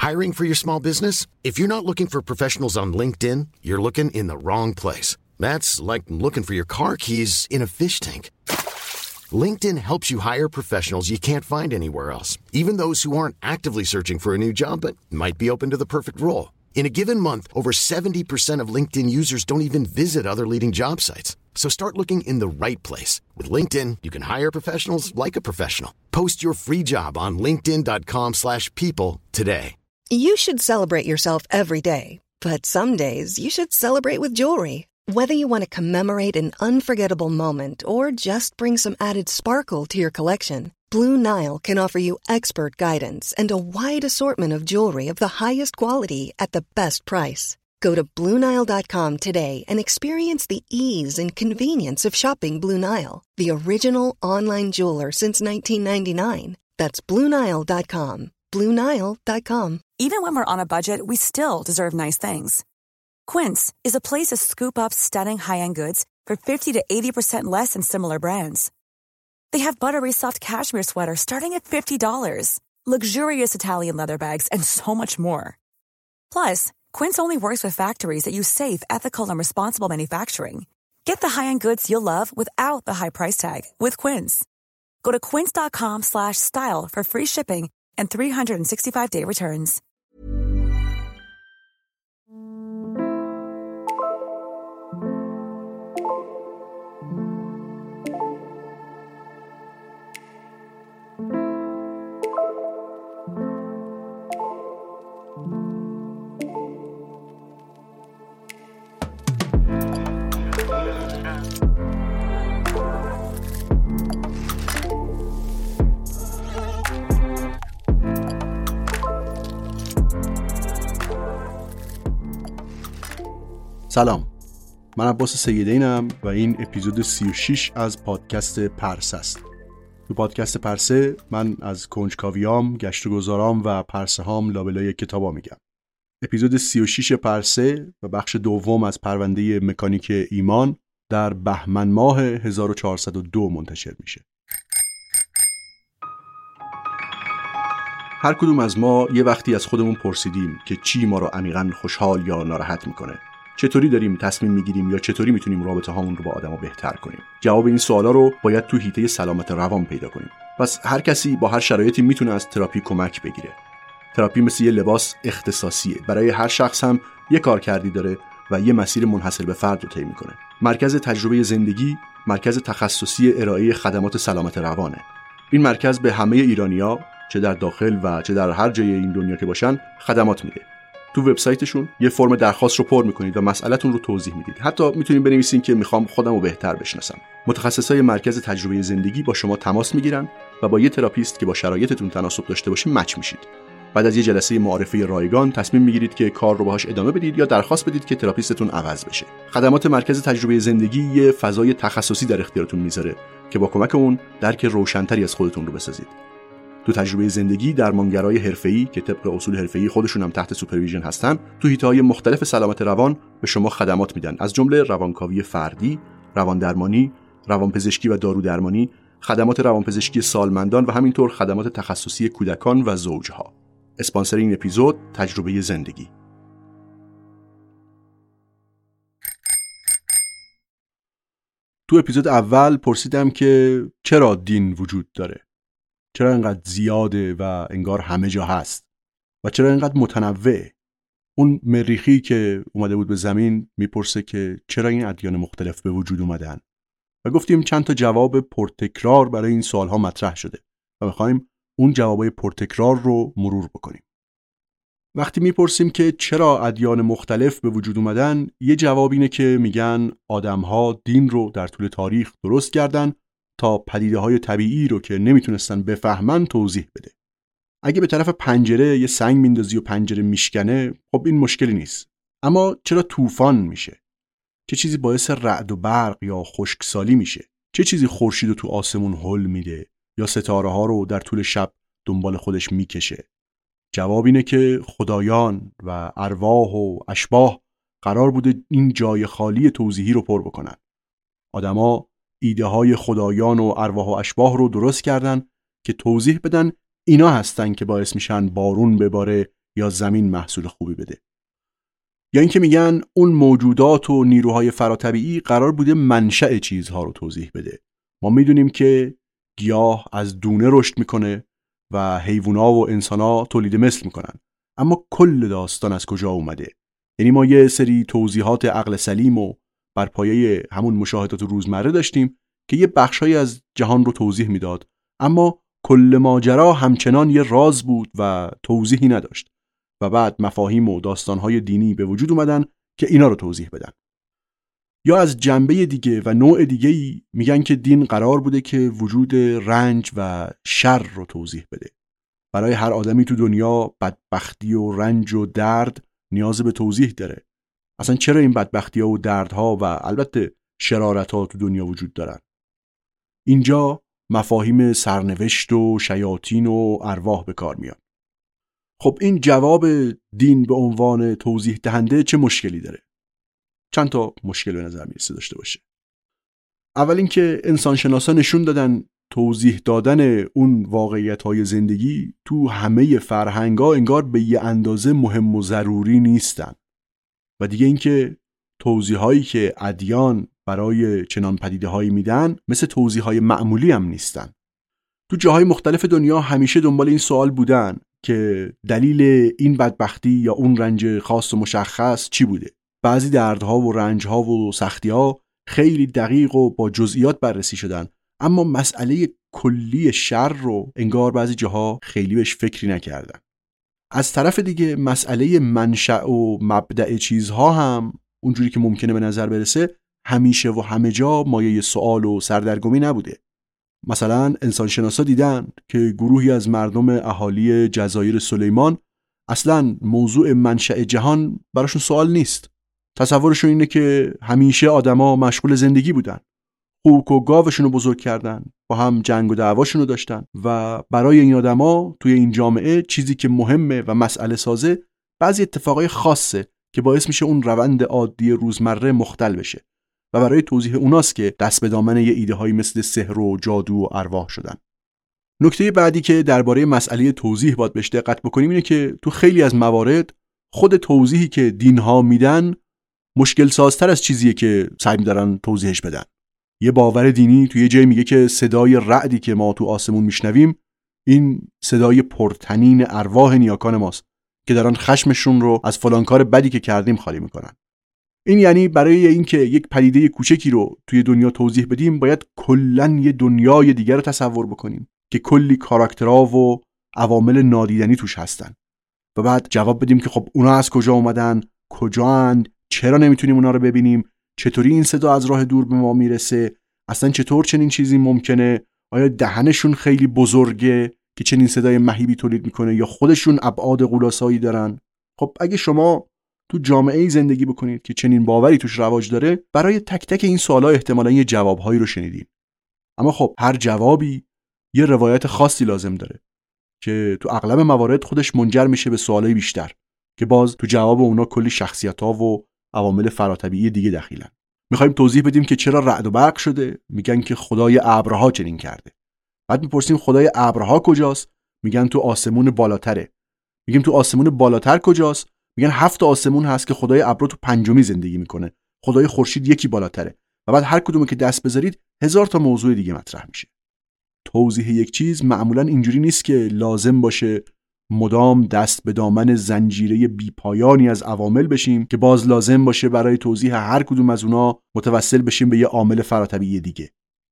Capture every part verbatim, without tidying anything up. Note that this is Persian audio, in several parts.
Hiring for your small business? If you're not looking for professionals on LinkedIn, you're looking in the wrong place. That's like looking for your car keys in a fish tank. LinkedIn helps you hire professionals you can't find anywhere else, even those who aren't actively searching for a new job but might be open to the perfect role. In a given month, over seventy percent of LinkedIn users don't even visit other leading job sites. So start looking in the right place. With LinkedIn, you can hire professionals like a professional. Post your free job on linkedin.com slash people today. You should celebrate yourself every day, but some days you should celebrate with jewelry. Whether you want to commemorate an unforgettable moment or just bring some added sparkle to your collection, Blue Nile can offer you expert guidance and a wide assortment of jewelry of the highest quality at the best price. Go to blue nile dot com today and experience the ease and convenience of shopping Blue Nile, the original online jeweler since nineteen ninety-nine. That's blue nile dot com. blue nile dot com. Even when we're on a budget, we still deserve nice things. Quince is a place to scoop up stunning high-end goods for fifty to eighty percent less than similar brands. They have buttery soft cashmere sweaters starting at fifty dollars, luxurious Italian leather bags, and so much more. Plus, Quince only works with factories that use safe, ethical, and responsible manufacturing. Get the high-end goods you'll love without the high price tag with Quince. Go to quince.com slash style for free shipping and three sixty-five day returns. سلام، من عباس سیدینم و این اپیزود سی و شش از پادکست پرسه است. تو پادکست پرسه من از کنجکاویام، گشت و گذارام و پرسه هام لابلای کتابا میگم. اپیزود سی و شش پرسه و بخش دوم از پرونده مکانیک ایمان در بهمن ماه هزار و چهارصد و دو منتشر میشه. هر کدوم از ما یه وقتی از خودمون پرسیدیم که چی ما رو عمیقاً خوشحال یا ناراحت میکنه. چطوری داریم تصمیم میگیریم یا چطوری میتونیم رابطه هامون رو با آدما بهتر کنیم؟ جواب این سوالا رو باید تو حیطه سلامت روان پیدا کنیم. پس هر کسی با هر شرایطی میتونه از تراپی کمک بگیره. تراپی مثل یه لباس اختصاصیه. برای هر شخص هم یه کارکردی داره و یه مسیر منحصر به فرد رو طی میکنه. مرکز تجربه زندگی مرکز تخصصی ارائه خدمات سلامت روانه. این مرکز به همه ایرانی‌ها چه در داخل و چه در هر جای این دنیا که باشن خدمات میده. تو وبسایتشون یه فرم درخواست رو پر میکنید و مسئله‌تون رو توضیح میدید. حتی میتونید بنویسین که میخوام خودم رو بهتر بشناسم. متخصصای مرکز تجربه زندگی با شما تماس میگیرن و با یه تراپیست که با شرایطتون تناسب داشته باشه مچ میشید. بعد از یه جلسه معارفه رایگان تصمیم میگیرید که کار رو باهاش ادامه بدید یا درخواست بدید که تراپیستتون عوض بشه. خدمات مرکز تجربه زندگی یه فضای تخصصی در اختیارتون میذاره که با کمک اون درک روشن‌تری از خودتون رو بسازید. تو تجربه زندگی درمانگرای حرفه‌ای که طبق اصول حرفه‌ای خودشون هم تحت سوپرویژن هستن، تو حیطه‌های مختلف سلامت روان به شما خدمات میدن، از جمله روانکاوی فردی، رواندرمانی، روانپزشکی و دارودرمانی، خدمات روانپزشکی سالمندان و همینطور خدمات تخصصی کودکان و زوجها. اسپانسر این اپیزود تجربه زندگی. تو اپیزود اول پرسیدم که چرا دین وجود داره؟ چرا اینقدر زیاده و انگار همه جا هست؟ و چرا اینقدر متنوعه؟ اون مریخی که اومده بود به زمین میپرسه که چرا این ادیان مختلف به وجود اومدن؟ و گفتیم چند تا جواب پرتکرار برای این سوالها مطرح شده و میخوایم اون جوابای پرتکرار رو مرور بکنیم. وقتی میپرسیم که چرا ادیان مختلف به وجود اومدن، یه جواب اینه که میگن آدم‌ها دین رو در طول تاریخ درست کردن تا پدیده‌های طبیعی رو که نمیتونستن بفهمن توضیح بده. اگه به طرف پنجره یه سنگ میندازی و پنجره میشکنه، خب این مشکلی نیست. اما چرا طوفان میشه؟ چه چیزی باعث رعد و برق یا خشکسالی میشه؟ چه چیزی خورشید رو تو آسمون هل میده یا ستاره‌ها رو در طول شب دنبال خودش میکشه؟ جواب اینه که خدایان و ارواح و اشباح قرار بوده این جای خالی توضیحی رو پر بکنن. آدما ایده های خدایان و ارواح و اشباح رو درست کردن که توضیح بدن اینا هستن که باعث میشن بارون بباره یا زمین محصول خوبی بده. یا اینکه میگن اون موجودات و نیروهای فراتبیعی قرار بوده منشأ چیزها رو توضیح بده. ما میدونیم که گیاه از دونه رشد میکنه و حیوونا و انسانا تولید مثل میکنن، اما کل داستان از کجا اومده؟ یعنی ما یه سری توضیحات عقل سلیم و بر پایه همون مشاهدات روزمره داشتیم که یه بخشایی از جهان رو توضیح میداد، اما کل ماجرا همچنان یه راز بود و توضیحی نداشت و بعد مفاهیم و داستانهای دینی به وجود اومدن که اینا رو توضیح بدن. یا از جنبه دیگه و نوع دیگه‌ای میگن که دین قرار بوده که وجود رنج و شر رو توضیح بده. برای هر آدمی تو دنیا بدبختی و رنج و درد نیاز به توضیح داره. اصلا چرا این بدبختی‌ها و دردها و البته شرارت‌ها تو دنیا وجود دارن؟ اینجا مفاهیم سرنوشت و شیاطین و ارواح به کار میاد. خب این جواب دین به عنوان توضیح دهنده چه مشکلی داره؟ چند تا مشکل به نظر میرسه داشته باشه. اول اینکه انسانشناسا نشون دادن توضیح دادن اون واقعیت‌های زندگی تو همه فرهنگ‌ها انگار به یه اندازه مهم و ضروری نیستن. و دیگه اینکه توضیحایی که ادیان برای چنان پدیده‌هایی میدن مثل توضیح‌های معمولی هم نیستن. تو جاهای مختلف دنیا همیشه دنبال این سوال بودن که دلیل این بدبختی یا اون رنج خاص و مشخص چی بوده. بعضی دردها و رنجها و سختی‌ها خیلی دقیق و با جزئیات بررسی شدن، اما مسئله کلی شر رو انگار بعضی جاها خیلی بهش فکری نکردن. از طرف دیگه مسئله منشأ و مبدأ چیزها هم اونجوری که ممکنه به نظر برسه همیشه و همه جا مایه سوال و سردرگمی نبوده. مثلا انسانشناسا دیدن که گروهی از مردم اهالی جزایر سلیمان اصلاً موضوع منشأ جهان براشون سوال نیست. تصورشون اینه که همیشه آدما مشغول زندگی بودن، خوک و گاوشون رو بزرگ کردن، با هم جنگ و دعواشون رو داشتن و برای این آدما توی این جامعه چیزی که مهمه و مسئله سازه بعضی اتفاقای خاصه که باعث میشه اون روند عادی روزمره مختل بشه و برای توضیح اوناست که دست به دامن یه ایده هایی مثل سحر و جادو و ارواح شدن. نکته بعدی که درباره مسئله توضیح باید بهش دقت بکنیم اینه که تو خیلی از موارد خود توضیحی که دینها میدن مشکل سازتر از چیزیه که سعی می‌دارن توضیحش بدن. یه باور دینی توی یه جایی میگه که صدای رعدی که ما تو آسمون میشنویم این صدای پرتنین ارواح نیاکان ماست که دارن خشمشون رو از فلان کار بدی که کردیم خالی میکنن. این یعنی برای اینکه یک پدیده کوچکی رو توی دنیا توضیح بدیم باید کلاً یه دنیای دیگر رو تصور بکنیم که کلی کاراکترها و عوامل نادیدنی توش هستن و بعد جواب بدیم که خب اونا از کجا اومدن، کجااند، چرا نمیتونیم اونا رو ببینیم، چطوری این صدا از راه دور به ما میرسه، اصلا چطور چنین چیزی ممکنه، آیا دهنشون خیلی بزرگه که چنین صدای مهیبی تولید میکنه یا خودشون ابعاد غولاسایی دارن. خب اگه شما تو جامعه‌ای زندگی بکنید که چنین باوری توش رواج داره، برای تک تک این سوالا احتمالاً یه جوابهایی رو شنیدین. اما خب هر جوابی یه روایت خاصی لازم داره که تو اغلب موارد خودش منجر میشه به سوالای بیشتر که باز تو جواب اونا کلی شخصیت‌ها و عوامل فراتبیعی دیگه دخیلن. میخوایم توضیح بدیم که چرا رعد و برق شده، میگن که خدای ابرها چنین کرده. بعد میپرسیم خدای ابرها کجاست، میگن تو آسمون بالاتره. میگیم تو آسمون بالاتر کجاست، میگن هفت آسمون هست که خدای ابرها تو پنجمی زندگی میکنه، خدای خورشید یکی بالاتره. و بعد هر کدومو که دست بذارید هزار تا موضوع دیگه مطرح میشه. توضیح یک چیز معمولا اینجوری نیست که لازم باشه مدام دست به دامن زنجیره بیپایانی از عوامل بشیم که باز لازم باشه برای توضیح هر کدوم از اونا متوسل بشیم به یه عامل فراتبیعی دیگه.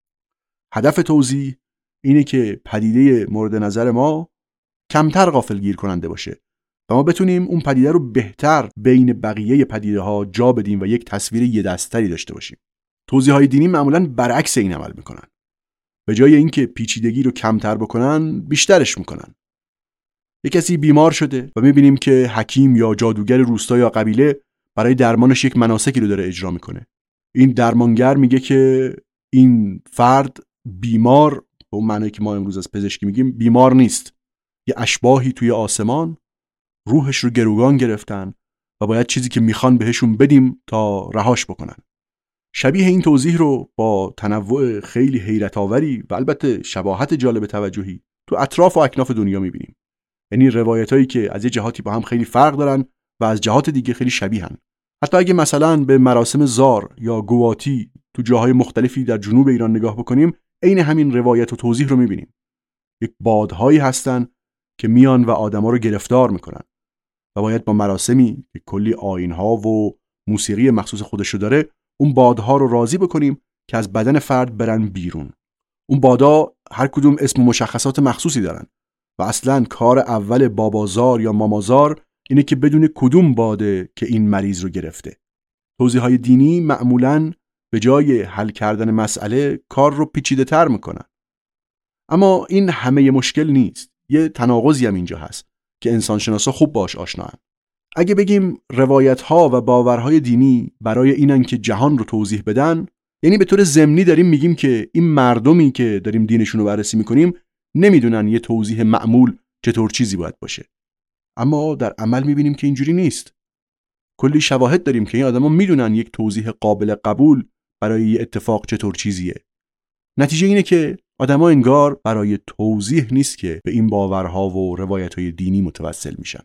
هدف توضیح اینه که پدیده مورد نظر ما کمتر غافلگیر کننده باشه و ما بتونیم اون پدیده رو بهتر بین بقیه پدیده ها جا بدیم و یک تصویر یه دستری داشته باشیم. توضیح های دینی معمولاً برعکس این عمل میکنن. به جای اینکه پیچیدگی رو کمتر بکنن، بیشترش میکنن. یک کسی بیمار شده و میبینیم که حکیم یا جادوگر روستا یا قبیله برای درمانش یک مناسکی رو داره اجرا میکنه. این درمانگر میگه که این فرد بیمار، به اون معنی که ما امروز از پزشکی میگیم، بیمار نیست. یه اشباحی توی آسمان روحش رو گروگان گرفتن و باید چیزی که میخوان بهشون بدیم تا رهاش بکنن. شبیه این توضیح رو با تنوع خیلی حیرت آوری و البته شباهت جالب توجهی تو اطراف و اکناف دنیا میبینیم. یعنی روایتایی که از یه جهاتی با هم خیلی فرق دارن و از جهات دیگه خیلی شبیهن. حتی اگه مثلا به مراسم زار یا گواتی تو جاهای مختلفی در جنوب ایران نگاه بکنیم، عین همین روایت و توضیح رو می‌بینیم. یک بادهایی هستن که میان و آدما رو گرفتار میکنن و باید با مراسمی که کلی آیین‌ها و موسیقی مخصوص خودشو داره، اون بادها رو راضی بکنیم که از بدن فرد برن بیرون. اون بادا هر کدوم اسم و مشخصات مخصوصی دارن و اصلاً کار اول بابازار یا مامازار اینه که بدون کدوم باده که این مریض رو گرفته. توضیح‌های دینی معمولاً به جای حل کردن مسئله کار رو پیچیده‌تر میکنن. اما این همه مشکل نیست. یه تناقضی هم اینجا هست که انسانشناسا خوب باش آشنان. اگه بگیم روایت‌ها و باورهای دینی برای اینن که جهان رو توضیح بدن، یعنی به طور ضمنی داریم میگیم که این مردمی که داریم دینشون رو بررسی میکنیم نمیدونن یه توضیح معمول چطور چیزی باید باشه. اما در عمل میبینیم که اینجوری نیست. کلی شواهد داریم که این آدما میدونن یک توضیح قابل قبول برای یه اتفاق چطور چیزیه. نتیجه اینه که آدما انگار برای توضیح نیست که به این باورها و روایت‌های دینی متوسل میشن.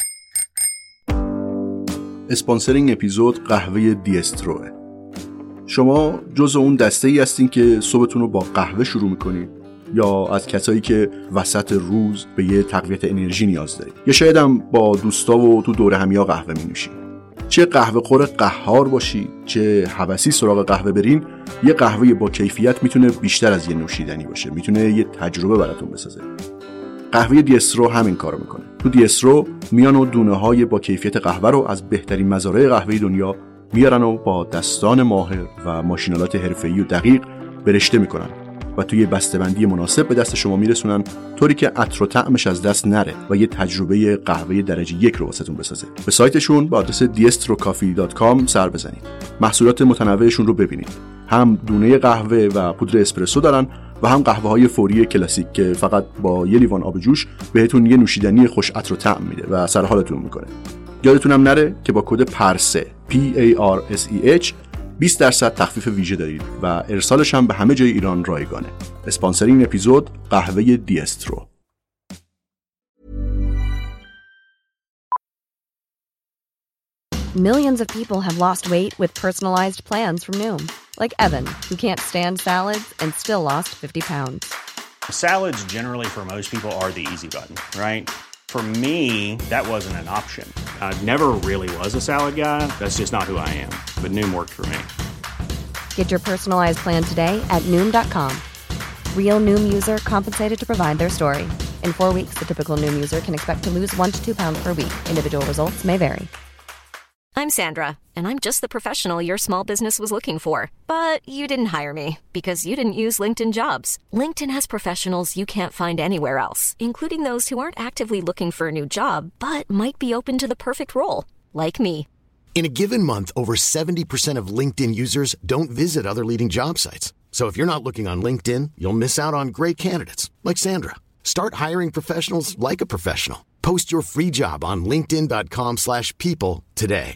اسپانسر این اپیزود قهوه دیستروه. شما جزء اون دسته‌ای هستین که صبحتون رو با قهوه شروع میکنید یا از کسایی که وسط روز به یه تقویت انرژی نیاز دارید، یا شاید هم با دوستا و تو دوره همیا قهوه می‌نوشید. چه قهوه خور قهار باشی، چه هوسی سراغ قهوه برین، یه قهوه با کیفیت میتونه بیشتر از یه نوشیدنی باشه، میتونه یه تجربه براتون بسازه. قهوه دیسترو همین کارو میکنه. تو دیسترو میان و دونه‌های با کیفیت قهوه رو از بهترین مزارع قهوه دنیا میارن و با دستان ماهر و ماشینالات حرفه‌ای و دقیق برشته میکنن و توی بسته‌بندی مناسب به دست شما میرسونن، طوری که عطر و طعمش از دست نره و یه تجربه قهوه درجه یک رو واسهتون بسازه. به سایتشون با آدرس دیسترو کافی دات کام سر بزنید. محصولات متنوعشون رو ببینید. هم دونه قهوه و پودر اسپرسو دارن و هم قهوه‌های فوری کلاسیک که فقط با یه لیوان آب جوش بهتون یه نوشیدنی خوش عطر و طعم میده و سر حالتون میکنه. یادتونم نره که با کد پرسه پی ای آر اس ای اچ بیست درصد تخفیف ویژه دارید و ارسالش هم به همه جای ایران رایگانه. اسپانسر این اپیزود قهوه دیسترو. Millions of people have lost weight with personalized plans from Noom, like Evan, who can't stand salads and still lost fifty pounds. Salads generally for most people are the easy button, right? For me, that wasn't an option. I never really was a salad guy. That's just not who I am. But Noom worked for me. Get your personalized plan today at Noom dot com. Real Noom user compensated to provide their story. In four weeks, the typical Noom user can expect to lose one to two pounds per week. Individual results may vary. I'm Sandra, and I'm just the professional your small business was looking for. But you didn't hire me because you didn't use LinkedIn Jobs. LinkedIn has professionals you can't find anywhere else, including those who aren't actively looking for a new job, but might be open to the perfect role, like me. In a given month, over seventy percent of LinkedIn users don't visit other leading job sites. So if you're not looking on LinkedIn, you'll miss out on great candidates like Sandra. Start hiring professionals like a professional. Post your free job on linkedin dot com slash people today.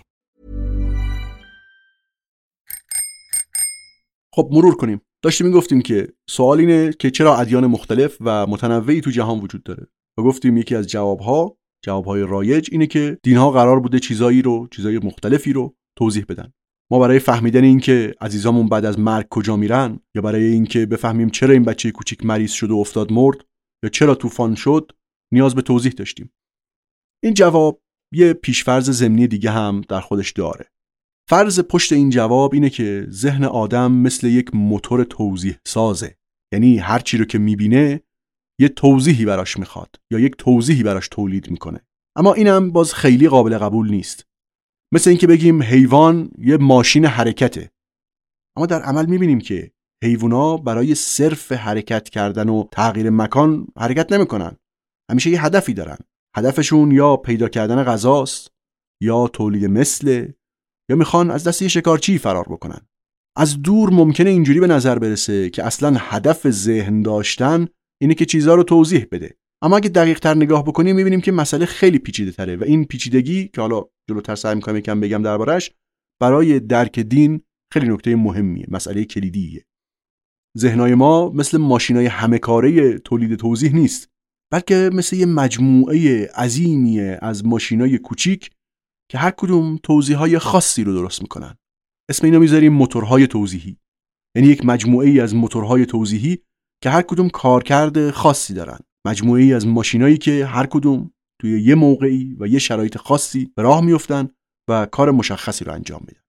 خب مرور کنیم. داشتیم میگفتیم که سوال اینه که چرا ادیان مختلف و متنوعی تو جهان وجود داره و گفتیم یکی از جوابها، جوابهای رایج اینه که دینها قرار بوده چیزایی رو، چیزای مختلفی رو توضیح بدن. ما برای فهمیدن این که عزیزامون بعد از مرگ کجا میرن، یا برای این که بفهمیم چرا این بچه کوچیک مریض شد و افتاد مرد، یا چرا طوفان شد، نیاز به توضیح داشتیم. این جواب یه پیشفرض ضمنی دیگه هم در خودش داره. فرض پشت این جواب اینه که ذهن آدم مثل یک موتور توضیح سازه. یعنی هر چی رو که میبینه یه توضیحی براش میخواد یا یک توضیحی براش تولید میکنه. اما اینم باز خیلی قابل قبول نیست. مثل اینکه بگیم حیوان یه ماشین حرکته. اما در عمل میبینیم که حیوونا برای صرف حرکت کردن و تغییر مکان حرکت نمیکنن. همیشه یه هدفی دارن. هدفشون یا پیدا کردن غذاست، یا تولید مثله، یا میخوان از دست یه شکارچی فرار بکنن. از دور ممکنه اینجوری به نظر برسه که اصلاً هدف ذهن داشتن اینه که چیزها رو توضیح بده. اما اگه دقیق تر نگاه بکنیم میبینیم که مسئله خیلی پیچیده تره و این پیچیدگی که حالا جلوتر سعی می‌کنم یکم بگم دربارش، برای درک دین خیلی نکته مهمیه، مسئله کلیدیه. ذهنای ما مثل ماشینای همه کاره تولید توضیح نیست. بلکه مثل یه مجموعه عظیمی از ماشینای کوچیک که هر کدوم توضیحات خاصی رو درست میکنن. اسم اینا میذاریم موتورهای توضیحی. یعنی یک مجموعه ای از موتورهای توضیحی که هر کدوم کارکرد خاصی دارن. مجموعه ای از ماشینایی که هر کدوم توی یه موقعی و یه شرایط خاصی به راه میافتن و کار مشخصی رو انجام میدن.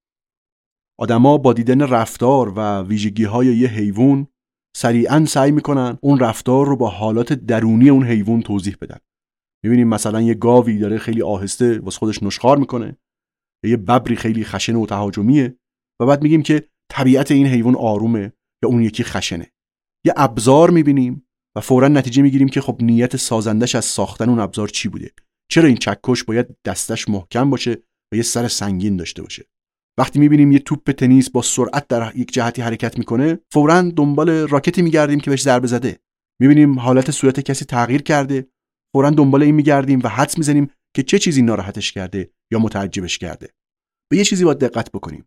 آدما با دیدن رفتار و ویژگی‌های یه حیوان سریعاً سعی میکنن اون رفتار رو با حالات درونی اون حیوان توضیح بدن. میبینیم مثلا یه گاوی داره خیلی آهسته واسه خودش نشخوار میکنه، یه ببری خیلی خشن و تهاجمیه و بعد میگیم که طبیعت این حیوان آرومه یا اون یکی خشنه. یه ابزار میبینیم و فوراً نتیجه میگیریم که خب نیت سازندش از ساختن اون ابزار چی بوده. چرا این چکش باید دستش محکم باشه و یه سر سنگین داشته باشه؟ وقتی میبینیم یه توپ تنیس با سرعت در یک جهتی حرکت میکنه، فوراً دنبال راکتی میگردیم که بهش ضربه زده. میبینیم حالت صورت کسی تغییر کرده، فوراً دنبال این میگردیم و حدس میزنیم که چه چیزی ناراحتش کرده یا متعجبش کرده. به یه چیزی باید دقت بکنیم.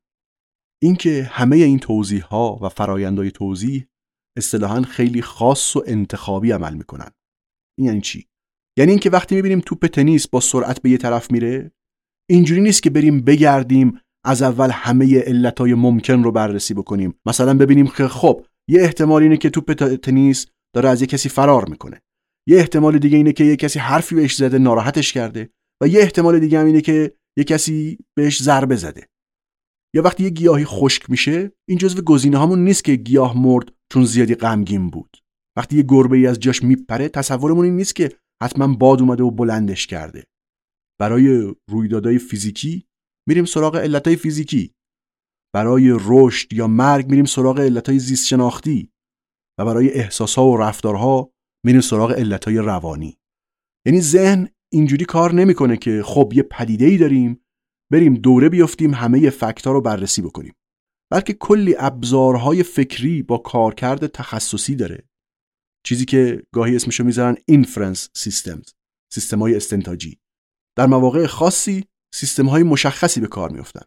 اینکه همه این توضیح‌ها و فرآیندهای توضیح اصطلاحاً خیلی خاص و انتخابی عمل میکنن. این یعنی چی؟ یعنی اینکه وقتی میبینیم توپ تنیس با سرعت به یه طرف میره، اینجوری نیست که بریم بگردیم از اول همه علتهای ممکن رو بررسی بکنیم. مثلا ببینیم که خب یه احتمال اینه که توپ تنیس داره از یه کسی فرار میکنه، یه احتمال دیگه اینه که یه کسی حرفی بهش زده ناراحتش کرده و یه احتمال دیگه هم اینه که یه کسی بهش ضربه زده. یا وقتی یه گیاهی خشک میشه، این جزو گزینه‌هامون نیست که گیاه مرد چون زیادی غمگین بود. وقتی یه گربه‌ای از جاش میپره، تصورمون این نیست که حتما باد اومده و بلندش کرده. برای رویدادهای فیزیکی میریم سراغ علتهای فیزیکی. برای رشد یا مرگ میریم سراغ علتهای زیست شناختی و برای احساسها و رفتارها میریم سراغ علتهای روانی. یعنی ذهن اینجوری کار نمیکنه که خب یه پدیده‌ای داریم بریم دوره بیافتیم همه فکت‌ها رو بررسی بکنیم، بلکه کلی ابزارهای فکری با کارکرد تخصصی داره. چیزی که گاهی اسمشو میذارن اینفرنس سیستمز، سیستم‌های استنتاجی. در مواقع خاصی سیستم‌های مشخصی به کار میافتن.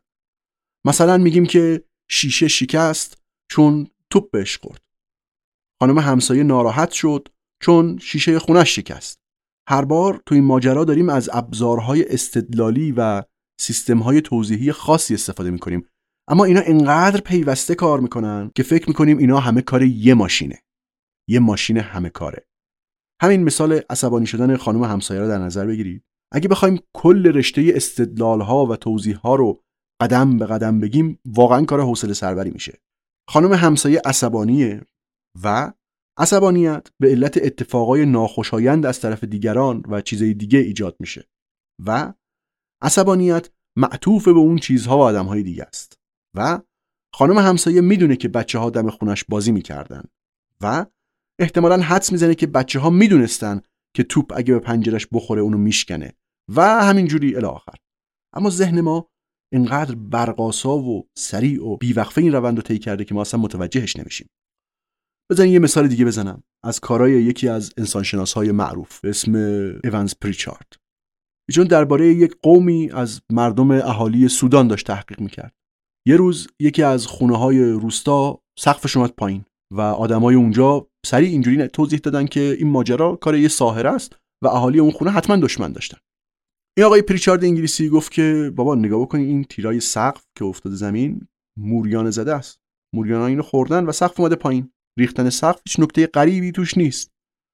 مثلا میگیم که شیشه شکست چون توپ بهش خورد. خانم همسایه ناراحت شد چون شیشه خونش شکست. هر بار تو این ماجرا داریم از ابزارهای استدلالی و سیستم‌های توضیحی خاصی استفاده می‌کنیم، اما اینا انقدر پیوسته کار می‌کنن که فکر می‌کنیم اینا همه کار یه ماشینه. یه ماشین همه کاره. همین مثال عصبانی شدن خانم همسایه رو در نظر بگیرید. اگه بخوایم کل رشته استدلال‌ها و توضیح‌ها رو قدم به قدم بگیم، واقعاً کار حوصله سربری میشه. خانم همسایه عصبانیه و عصبانیت به علت اتفاقای ناخوشایند از طرف دیگران و چیزای دیگه ایجاد میشه و عصبانیت معطوف به اون چیزها و آدم‌های دیگه است و خانم همسایه میدونه که بچه‌ها دم خونش بازی میکردن و احتمالاً حدس میزنه که بچه‌ها میدونستن که توپ اگه به پنجرش بخوره اونو میشکنه و همینجوری الی آخر. اما ذهن ما اینقدر برقاسا و سریع و بیوقفه این روند رو طی کرده که ما اصلا متوجهش نمیشیم. بذارین یه مثال دیگه بزنم از کارهای یکی از انسانشناس‌های معروف به اسم ایونز پریچارد. ایشون درباره یک قومی از مردم اهالی سودان داشت تحقیق میکرد. یه روز یکی از خونه‌های روستا سقفش اومد پایین و آدمای اونجا سریع اینجوری توضیح دادن که این ماجرا کار یه ساحر است و اهالی اون خونه حتما دشمن داشتن. این آقای پریچارد انگلیسی گفت که بابا نگاه بکنید این تیرای سقف که افتاده زمین موریانه زده است. موریانا اینو خوردن و سقف اومده پایین. ریختن سقف هیچ نکته غریبی توش نیست.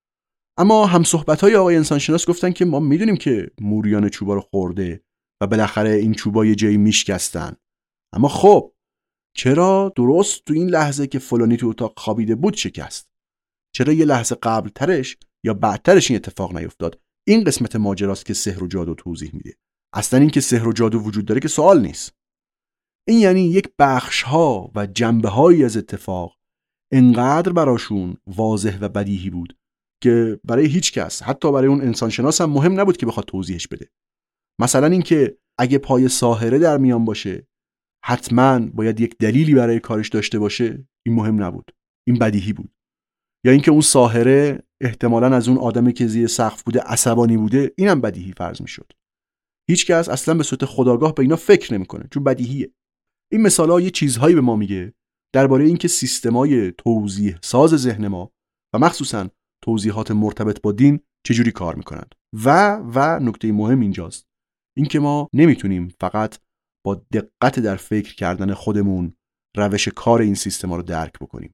اما هم صحبت‌های آقای انسانشناس گفتن که ما میدونیم که موریانه چوبا رو خورده و بالاخره این چوبا یه جایی میشکستن. اما خب چرا درست تو این لحظه که فلانی تو اتاق خوابیده بود شکست؟ چرا یه لحظه قبل ترش یا بعدترش این اتفاق نیفتاد؟ این قسمت ماجراست که سحر و جادو توضیح میده. اصلا این که سحر و جادو وجود داره که سوال نیست. این یعنی یک بخش‌ها و جنبه‌هایی از اتفاق انقدر براشون واضح و بدیهی بود که برای هیچ کس، حتی برای اون انسانشناس هم مهم نبود که بخواد توضیحش بده. مثلا این که اگه پای ساحره در میان باشه حتما باید یک دلیلی برای کارش داشته باشه، این مهم نبود، این بدیهی بود. یا اینکه اون ساحره احتمالاً از اون آدمی که زیر سقف بوده عصبانی بوده، اینم بدیهی فرض میشد. هیچ کس اصلا به صورت خودآگاه به اینا فکر نمیکنه چون بدیهیه. این مثالا یه چیزهایی به ما میگه درباره اینکه سیستمای توضیح ساز ذهن ما و مخصوصاً توضیحات مرتبط با دین چجوری کار میکنند. و و نکته مهم اینجاست، اینکه ما نمیتونیم فقط با دقت در فکر کردن خودمون روش کار این سیستما رو درک بکنیم.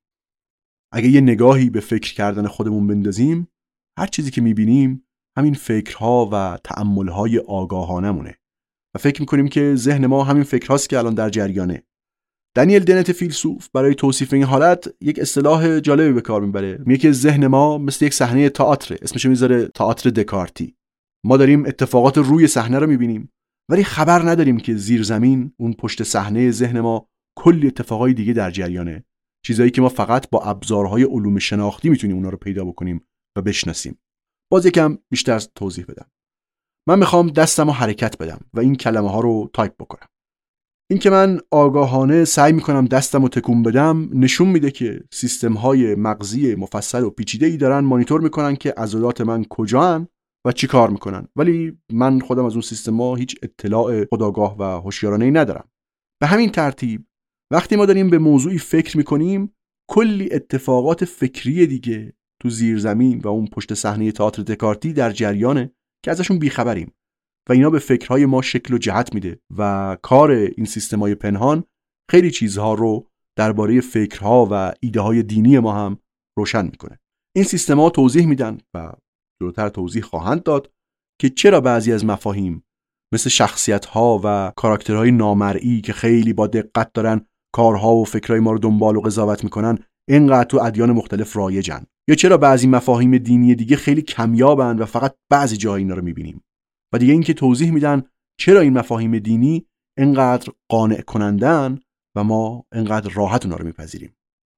اگه یه نگاهی به فکر کردن خودمون بندازیم، هر چیزی که میبینیم همین فکرها و تأملهای آگاهانمونه و فکر میکنیم که ذهن ما همین فکرهاست که الان در جریانه. دنیل دنت فیلسوف برای توصیف این حالت یک اصطلاح جالبی به کار میبره. میگه که ذهن ما مثل یک صحنه تئاتر، اسمش میذاره تئاتر دکارتی. ما داریم اتفاقات روی صحنه رو میبینیم ولی خبر نداریم که زیر زمین اون پشت صحنه ذهن ما کلی اتفاقای دیگه در جریانه، چیزایی که ما فقط با ابزارهای علوم شناختی میتونیم اونا رو پیدا بکنیم و بشناسیم. باز یکم بیشتر توضیح بدم. من میخوام دستمو حرکت بدم و این کلمه ها رو تایپ بکنم. این که من آگاهانه سعی میکنم دستمو تکون بدم نشون میده که سیستم های مغزی مفصل و پیچیده‌ای دارن مانیتور میکنن که عضلات من کجاان و چی کار میکنن، ولی من خودم از اون سیستما هیچ اطلاع خودآگاه و هوشیارانه‌ای ندارم. به همین ترتیب وقتی ما داریم به موضوعی فکر میکنیم، کلی اتفاقات فکری دیگه تو زیر زمین و اون پشت صحنه تئاتر دکارتی در جریانه که ازشون بیخبریم و اینا به فکرهای ما شکل و جهت میده و کار این سیستمای پنهان خیلی چیزها رو درباره فکرها و ایده‌های دینی ما هم روشن میکنه. این سیستما توضیح میدن و جلوتر توضیح خواهند داد که چرا بعضی از مفاهیم مثل شخصیت‌ها و کاراکترهای نامرئی که خیلی با دقت دارن کارها و فکرهای ما رو دنبال و قضاوت میکنن اینقدر تو ادیان مختلف رایجن، یا چرا بعضی مفاهیم دینی دیگه خیلی کمیابن و فقط بعضی جاها اینا رو میبینیم. و دیگه اینکه توضیح میدن چرا این مفاهیم دینی اینقدر قانع کنندن و ما اینقدر راحت اونا رو میپذیریم.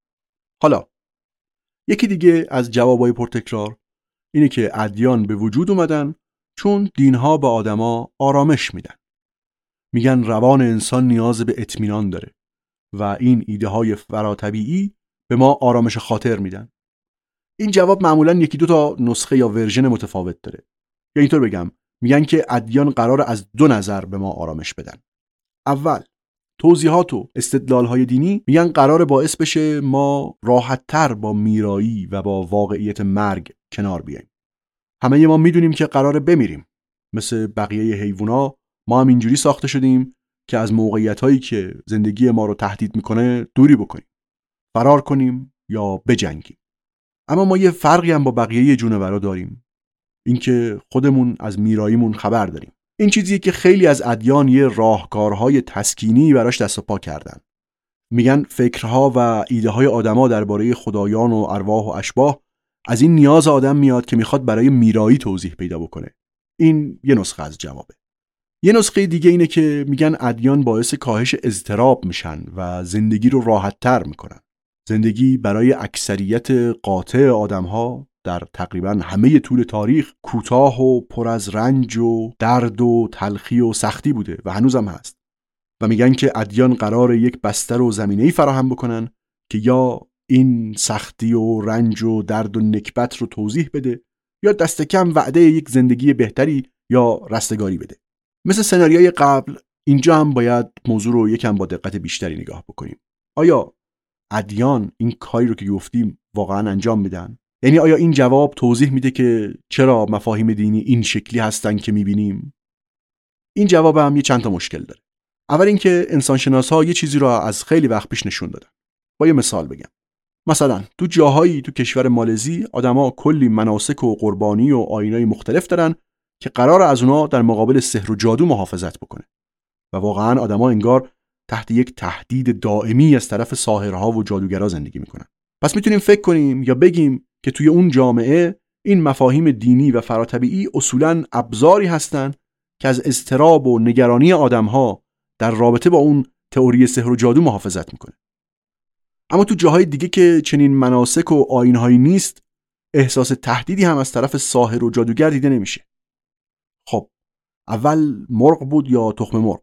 حالا یکی دیگه از جوابای پرتکرار اینه که ادیان به وجود اومدن چون دینها به آدما آرامش میدن. میگن روان انسان نیاز به اطمینان داره و این ایده های فراتبیعی به ما آرامش خاطر میدن. این جواب معمولا یکی دو تا نسخه یا ورژن متفاوت داره. یا اینطور بگم، میگن که ادیان قرار از دو نظر به ما آرامش بدن. اول، توضیحات و استدلال‌های دینی میگن قرار باعث بشه ما راحت‌تر با میرایی و با واقعیت مرگ کنار بیاییم. همه ما میدونیم که قراره بمیریم. مثل بقیه حیوونا ما هم اینجوری ساخته شدیم که از موقعیت‌هایی که زندگی ما رو تهدید میکنه دوری بکنیم، فرار کنیم یا بجنگیم. اما ما یه فرقی هم با بقیه جونورا داریم، اینکه خودمون از میراییمون خبر داریم. این چیزیه که خیلی از ادیان یه راهکارهای تسکینی براش دست و پا کردن. میگن فکرها و ایده‌های آدما درباره خدایان و ارواح و اشباح از این نیاز آدم میاد که میخواد برای میرایی توضیح پیدا بکنه. این یه نسخه از جوابه. یه نسخه دیگه اینه که میگن ادیان باعث کاهش اضطراب میشن و زندگی رو راحت‌تر میکنن. زندگی برای اکثریت قاطع آدم‌ها در تقریباً همه طول تاریخ کوتاه و پر از رنج و درد و تلخی و سختی بوده و هنوزم هست. و میگن که ادیان قراره یک بستر و زمینه‌ای فراهم بکنن که یا این سختی و رنج و درد و نکبت رو توضیح بده یا دست کم وعده یک زندگی بهتری یا رستگاری بده. مثل سناریوی قبل اینجا هم باید موضوع رو یکم با دقت بیشتری نگاه بکنیم. آیا ادیان این کاری رو که گفتیم واقعا انجام میدن؟ یعنی آیا این جواب توضیح میده که چرا مفاهیم دینی این شکلی هستن که میبینیم؟ این جواب هم یه چند تا مشکل داره. اول اینکه انسانشناسا یه چیزی رو از خیلی وقت پیش نشون دادن. با یه مثال بگم. مثلا تو جاهایی تو کشور مالزی آدما کلی مناسک و قربانی و آیینای مختلف دارن که قرار از اونا در مقابل سحر و جادو محافظت بکنه. و واقعا آدما انگار تحت یک تهدید دائمی از طرف ساحرها و جادوگرا زندگی میکنن. پس میتونیم فکر کنیم یا بگیم که توی اون جامعه این مفاهیم دینی و فراتبیعی اصولاً ابزاری هستن که از اضطراب و نگرانی آدم‌ها در رابطه با اون تئوری سحر و جادو محافظت میکنه. اما تو جاهای دیگه که چنین مناسک و آیین‌هایی نیست، احساس تهدیدی هم از طرف ساحر و جادوگر دیده نمیشه. خب اول مرغ بود یا تخم مرغ؟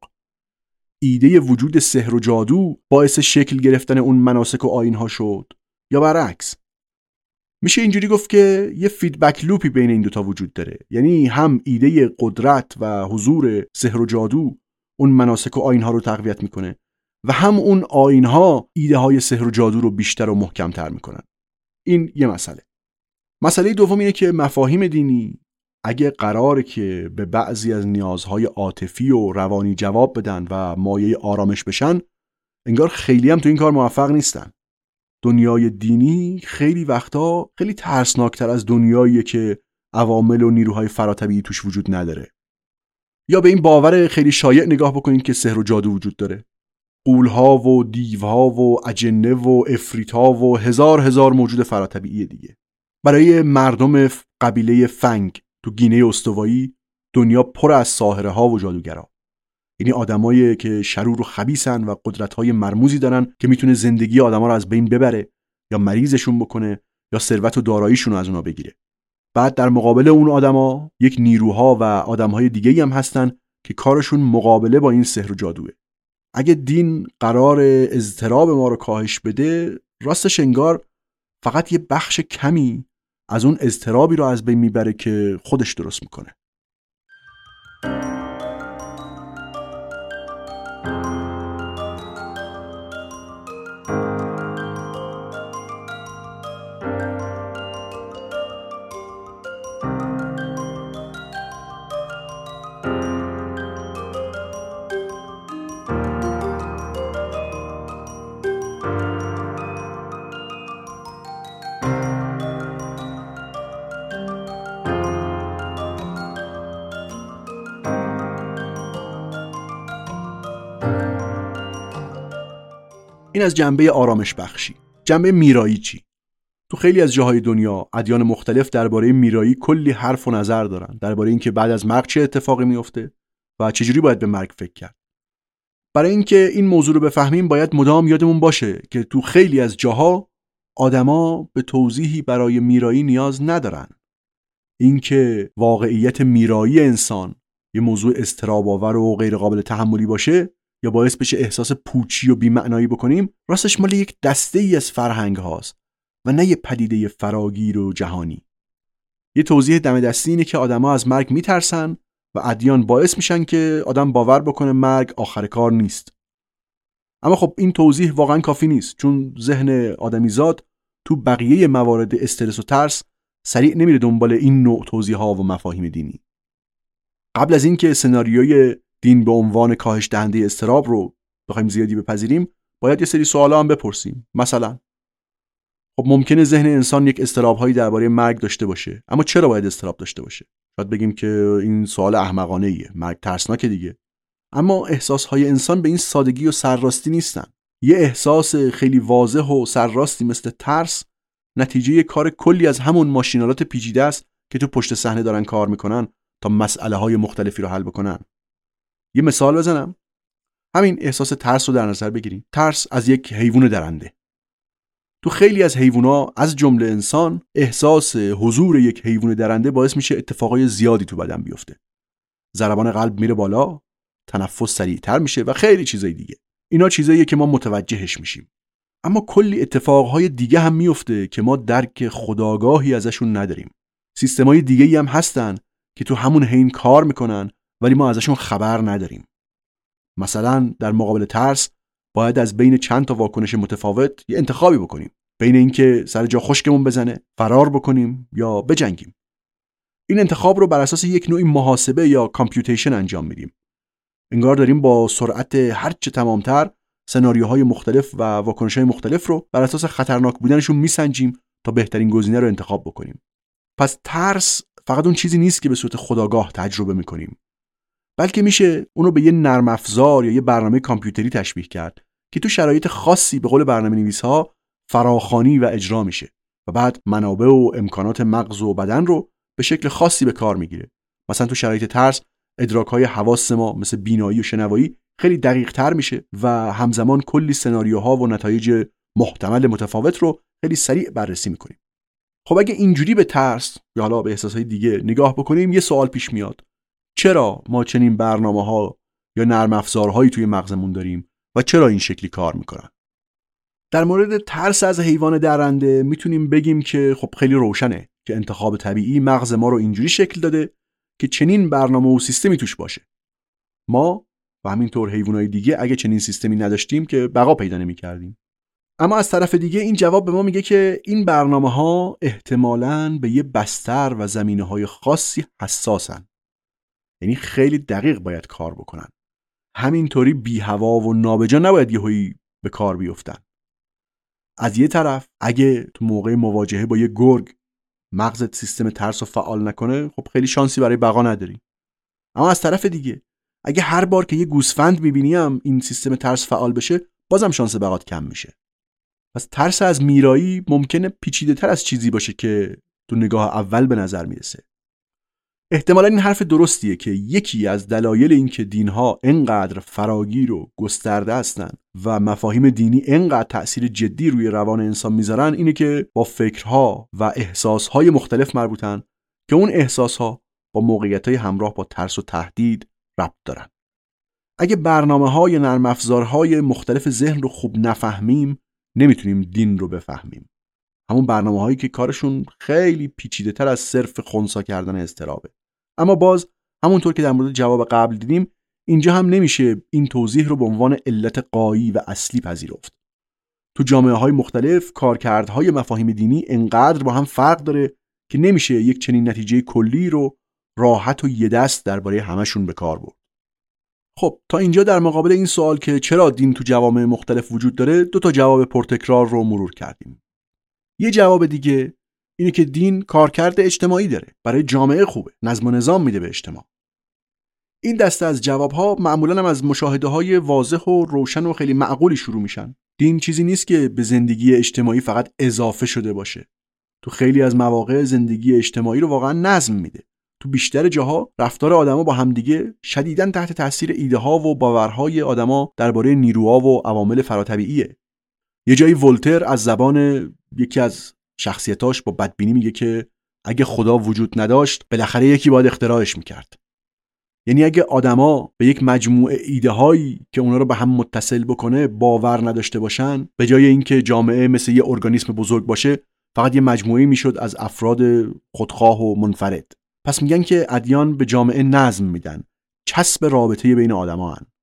ایده وجود سحر و جادو باعث شکل گرفتن اون مناسک و آیین‌ها شد یا برعکس؟ میشه اینجوری گفت که یه فیدبک لوپی بین این دوتا وجود داره. یعنی هم ایده قدرت و حضور سحر و جادو اون مناسک و آیین‌ها رو تقویت میکنه و هم اون آیین‌ها ایده های سحر و جادو رو بیشتر و محکم‌تر میکنن. این یه مسئله. مسئله دوم اینه که مفاهیم دینی اگه قراره که به بعضی از نیازهای عاطفی و روانی جواب بدن و مایه آرامش بشن، انگار خیلی هم تو این کار موفق نیستن. دنیای دینی خیلی وقتا خیلی ترسناکتر از دنیاییه که عوامل و نیروهای فراتبیعی توش وجود نداره. یا به این باور خیلی شایع نگاه بکنید که سحر و جادو وجود داره. غول‌ها و دیوها و اجنه و عفریت‌ها و هزار هزار موجود فراتبیعی دیگه. برای مردم قبیله فنگ تو گینه استوایی دنیا پر از ساحره‌ها و جادوگرا. یعنی آدمایی که شرور و خبیثن و قدرت‌های مرموزی دارن که میتونه زندگی آدما رو از بین ببره یا مریضشون بکنه یا ثروت و داراییشون رو از اونا بگیره. بعد در مقابل اون آدما یک نیروها و آدم‌های دیگه‌ای هم هستن که کارشون مقابله با این سحر و جادوه. اگه دین قرار اضطراب ما رو کاهش بده، راستش انگار فقط یه بخش کمی از اون اضطرابی رو از بین میبره که خودش درست میکنه. این از جنبه آرامش بخشی. جنبه میرایی چی؟ تو خیلی از جاهای دنیا ادیان مختلف درباره میرایی کلی حرف و نظر دارن، درباره اینکه بعد از مرگ چه اتفاقی میفته و چجوری باید به مرگ فکر کرد. برای اینکه این موضوع رو بفهمیم باید مدام یادمون باشه که تو خیلی از جاها آدما به توضیحی برای میرایی نیاز ندارن. اینکه واقعیت میرایی انسان یه موضوع اضطراب‌آور و غیر قابل تحملی باشه یا باعث بشه احساس پوچی و بی‌معنایی بکنیم، راستش مال یک دسته ای از فرهنگ هاست و نه یه پدیده فراگیر و جهانی. یه توضیح دم دستی اینه که آدما از مرگ میترسن و ادیان باعث میشن که آدم باور بکنه مرگ آخر کار نیست. اما خب این توضیح واقعا کافی نیست، چون ذهن آدمیزاد تو بقیه موارد استرس و ترس سریع نمیره دنبال این نوع توضیح ها و مفاهیم دینی. قبل از اینکه سناریوی دین به عنوان کاهش دهنده اضطراب رو بخوایم زیادی بپذیریم، باید یه سری سوالا هم بپرسیم. مثلا خب ممکنه ذهن انسان یک اضطراب‌هایی درباره مرگ داشته باشه، اما چرا باید اضطراب داشته باشه؟ شاید بگیم که این سوال احمقانه‌ایه، مرگ ترسناکه دیگه. اما احساس‌های انسان به این سادگی و سرراستی نیستن. یه احساس خیلی واضح و سرراستی مثل ترس نتیجه کار کلی از همون ماشینالات پیچیده است که تو پشت صحنه دارن کار میکنن تا مسئله‌های مختلفی رو حل بکنن. یه مثال بزنم. همین احساس ترس رو در نظر بگیریم. ترس از یک حیوان درنده. تو خیلی از حیونا از جمله انسان، احساس حضور یک حیوان درنده باعث میشه اتفاقای زیادی تو بدن بیفته. ضربان قلب میره بالا، تنفس سریعتر میشه و خیلی چیزای دیگه. اینا چیزاییه که ما متوجهش میشیم. اما کلی اتفاقهای دیگه هم میفته که ما درک خودآگاهی ازشون نداریم. سیستمای دیگه‌ای هم هستن که تو همون حین کار میکنن ولی ما ازشون خبر نداریم. مثلا در مقابل ترس باید از بین چند تا واکنش متفاوت یه انتخابی بکنیم، بین اینکه سر جا خشکمون بزنه، فرار بکنیم یا بجنگیم. این انتخاب رو بر اساس یک نوعی محاسبه یا کامپیوتیشن انجام میدیم. انگار داریم با سرعت هرچه تمامتر سناریوهای مختلف و واکنش‌های مختلف رو بر اساس خطرناک بودنشون میسنجیم تا بهترین گزینه رو انتخاب بکنیم. پس ترس فقط اون چیزی نیست که به صورت خودآگاه تجربه میکنیم، بلکه میشه اونو به یه نرم افزار یا یه برنامه کامپیوتری تشبیه کرد که تو شرایط خاصی به قول برنامه‌نویس‌ها فراخوانی و اجرا میشه و بعد منابع و امکانات مغز و بدن رو به شکل خاصی به کار میگیره. مثلا تو شرایط ترس ادراک‌های حواس ما مثل بینایی و شنوایی خیلی دقیق‌تر میشه و همزمان کلی سناریوها و نتایج محتمل متفاوت رو خیلی سریع بررسی میکنیم. خب اگه اینجوری به ترس یا حالا به احساسهای دیگه نگاه بکنیم، یه سوال پیش میاد: چرا ما چنین برنامه‌ها یا نرم افزارهایی توی مغزمون داریم و چرا این شکلی کار میکنن؟ در مورد ترس از حیوان درنده میتونیم بگیم که خب خیلی روشنه که انتخاب طبیعی مغز ما رو اینجوری شکل داده که چنین برنامه و سیستمی توش باشه. ما و همینطور حیوانات دیگه اگه چنین سیستمی نداشتیم که بقا پیدا نمی‌کردیم. اما از طرف دیگه این جواب به ما میگه که این برنامه‌ها احتمالاً به یه بستر و زمینه‌های خاصی حساسن. یعنی خیلی دقیق باید کار بکنن. همینطوری بی هوا و نابجا نباید یهویی به کار بیفتن. از یه طرف اگه تو موقع مواجهه با یه گرگ مغزت سیستم ترس رو فعال نکنه، خب خیلی شانسی برای بقا نداری. اما از طرف دیگه اگه هر بار که یه گوسفند میبینیم این سیستم ترس فعال بشه، بازم شانس بقات کم میشه. پس ترس از میرایی ممکنه پیچیده تر از چیزی باشه که تو نگاه اول به نظر میرسه. احتمالا این حرف درستیه که یکی از دلایل این که دینها انقدر فراگیر و گسترده هستن و مفاهیم دینی انقدر تأثیر جدی روی روان انسان میذارن اینه که با فکرها و احساسهای مختلف مربوطن که اون احساسها با موقعیت‌های همراه با ترس و تهدید ربط دارن. اگه برنامه‌های نرم افزارهای مختلف ذهن رو خوب نفهمیم، نمیتونیم دین رو بفهمیم. همون برنامه‌هایی که کارشون خیلی پیچیده‌تر از صرف خنثی کردن اضطرابه. اما باز همونطور که در مورد جواب قبل دیدیم، اینجا هم نمیشه این توضیح رو به عنوان علت غایی و اصلی پذیرفت. تو جامعه‌های مختلف کارکردهای مفاهیم دینی انقدر با هم فرق داره که نمیشه یک چنین نتیجه کلی رو راحت و یه دست درباره همشون به کار برد. خب تا اینجا در مقابل این سوال که چرا دین تو جوامع مختلف وجود داره، دو تا جواب پرتکرار رو مرور کردیم. یه جواب دیگه اینه که دین کارکرد اجتماعی داره، برای جامعه خوبه، نظم و نظام میده به اجتماع. این دسته از جوابها معمولاً هم از مشاهده‌های واضح و روشن و خیلی معقولی شروع میشن. دین چیزی نیست که به زندگی اجتماعی فقط اضافه شده باشه. تو خیلی از مواقع زندگی اجتماعی رو واقعاً نظم میده. تو بیشتر جاها رفتار آدما با همدیگه شدیداً تحت تاثیر ایده‌ها و باورهای آدما درباره نیروها و عوامل فراتبیعیه. یه جایی ولتر از زبان یکی از شخصیتاش با بدبینی میگه که اگه خدا وجود نداشت بالاخره یکی باید اختراعش میکرد. یعنی اگه آدما به یک مجموعه ایده‌هایی که اونا رو به هم متصل بکنه باور نداشته باشن، به جای اینکه جامعه مثل یه ارگانیسم بزرگ باشه، فقط یه مجموعه‌ای میشد از افراد خودخواه و منفرد. پس میگن که ادیان به جامعه نظم میدن، چسب رابطه بین آدما هن.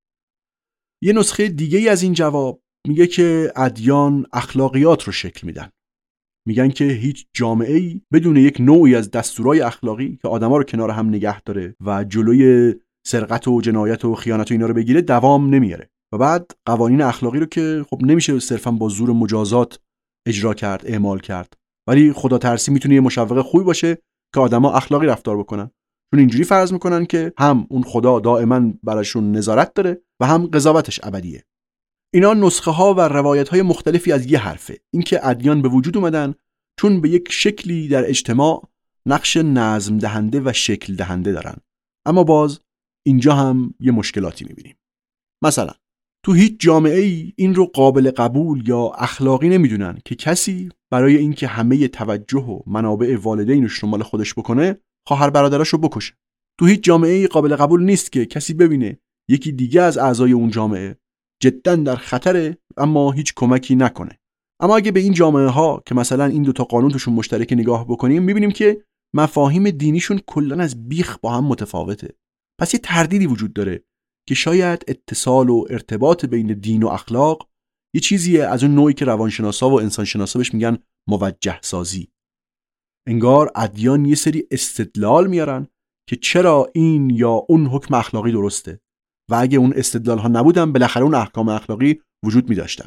یه نسخه دیگه ای از این جواب میگه که ادیان اخلاقیات رو شکل میدن. میگن که هیچ جامعه‌ای بدون یک نوعی از دستورای اخلاقی که آدما رو کنار هم نگه داره و جلوی سرقت و جنایت و خیانت و اینا رو بگیره دوام نمیاره. و بعد قوانین اخلاقی رو که خب نمیشه صرفا با زور مجازات اجرا کرد، اعمال کرد، ولی خدا ترسی میتونه یه مشوق خوبی باشه که آدما اخلاقی رفتار بکنن، چون اینجوری فرض میکنن که هم اون خدا دائما براشون نظارت داره و هم قضاوتش ابدیه. اینا نسخه ها و روایت های مختلفی از یه حرفه، اینکه ادیان به وجود اومدن چون به یک شکلی در اجتماع نقش نظم دهنده و شکل دهنده دارن. اما باز اینجا هم یه مشکلاتی میبینیم. مثلا تو هیچ جامعه‌ای این رو قابل قبول یا اخلاقی نمیدونن که کسی برای اینکه همه توجه و منابع والدینش رو مال خودش بکنه، خواهر برادراشو بکشه. تو هیچ جامعه‌ای قابل قبول نیست که کسی ببینه یکی دیگه از اعضای اون جامعه جداً در خطره اما هیچ کمکی نکنه. اما اگه به این جامعه ها که مثلا این دو تا قانون توشون مشترک نگاه بکنیم، میبینیم که مفاهیم دینیشون کلاً از بیخ با هم متفاوته. پس یه تردیدی وجود داره که شاید اتصال و ارتباط بین دین و اخلاق یه چیزیه از اون نوعی که روانشناسا و انسانشناسا بهش میگن موجه سازی. انگار ادیان یه سری استدلال میارن که چرا این یا اون حکم اخلاقی درسته و اگه اون استدلال ها نبودن بالاخره اون احکام اخلاقی وجود می داشتن.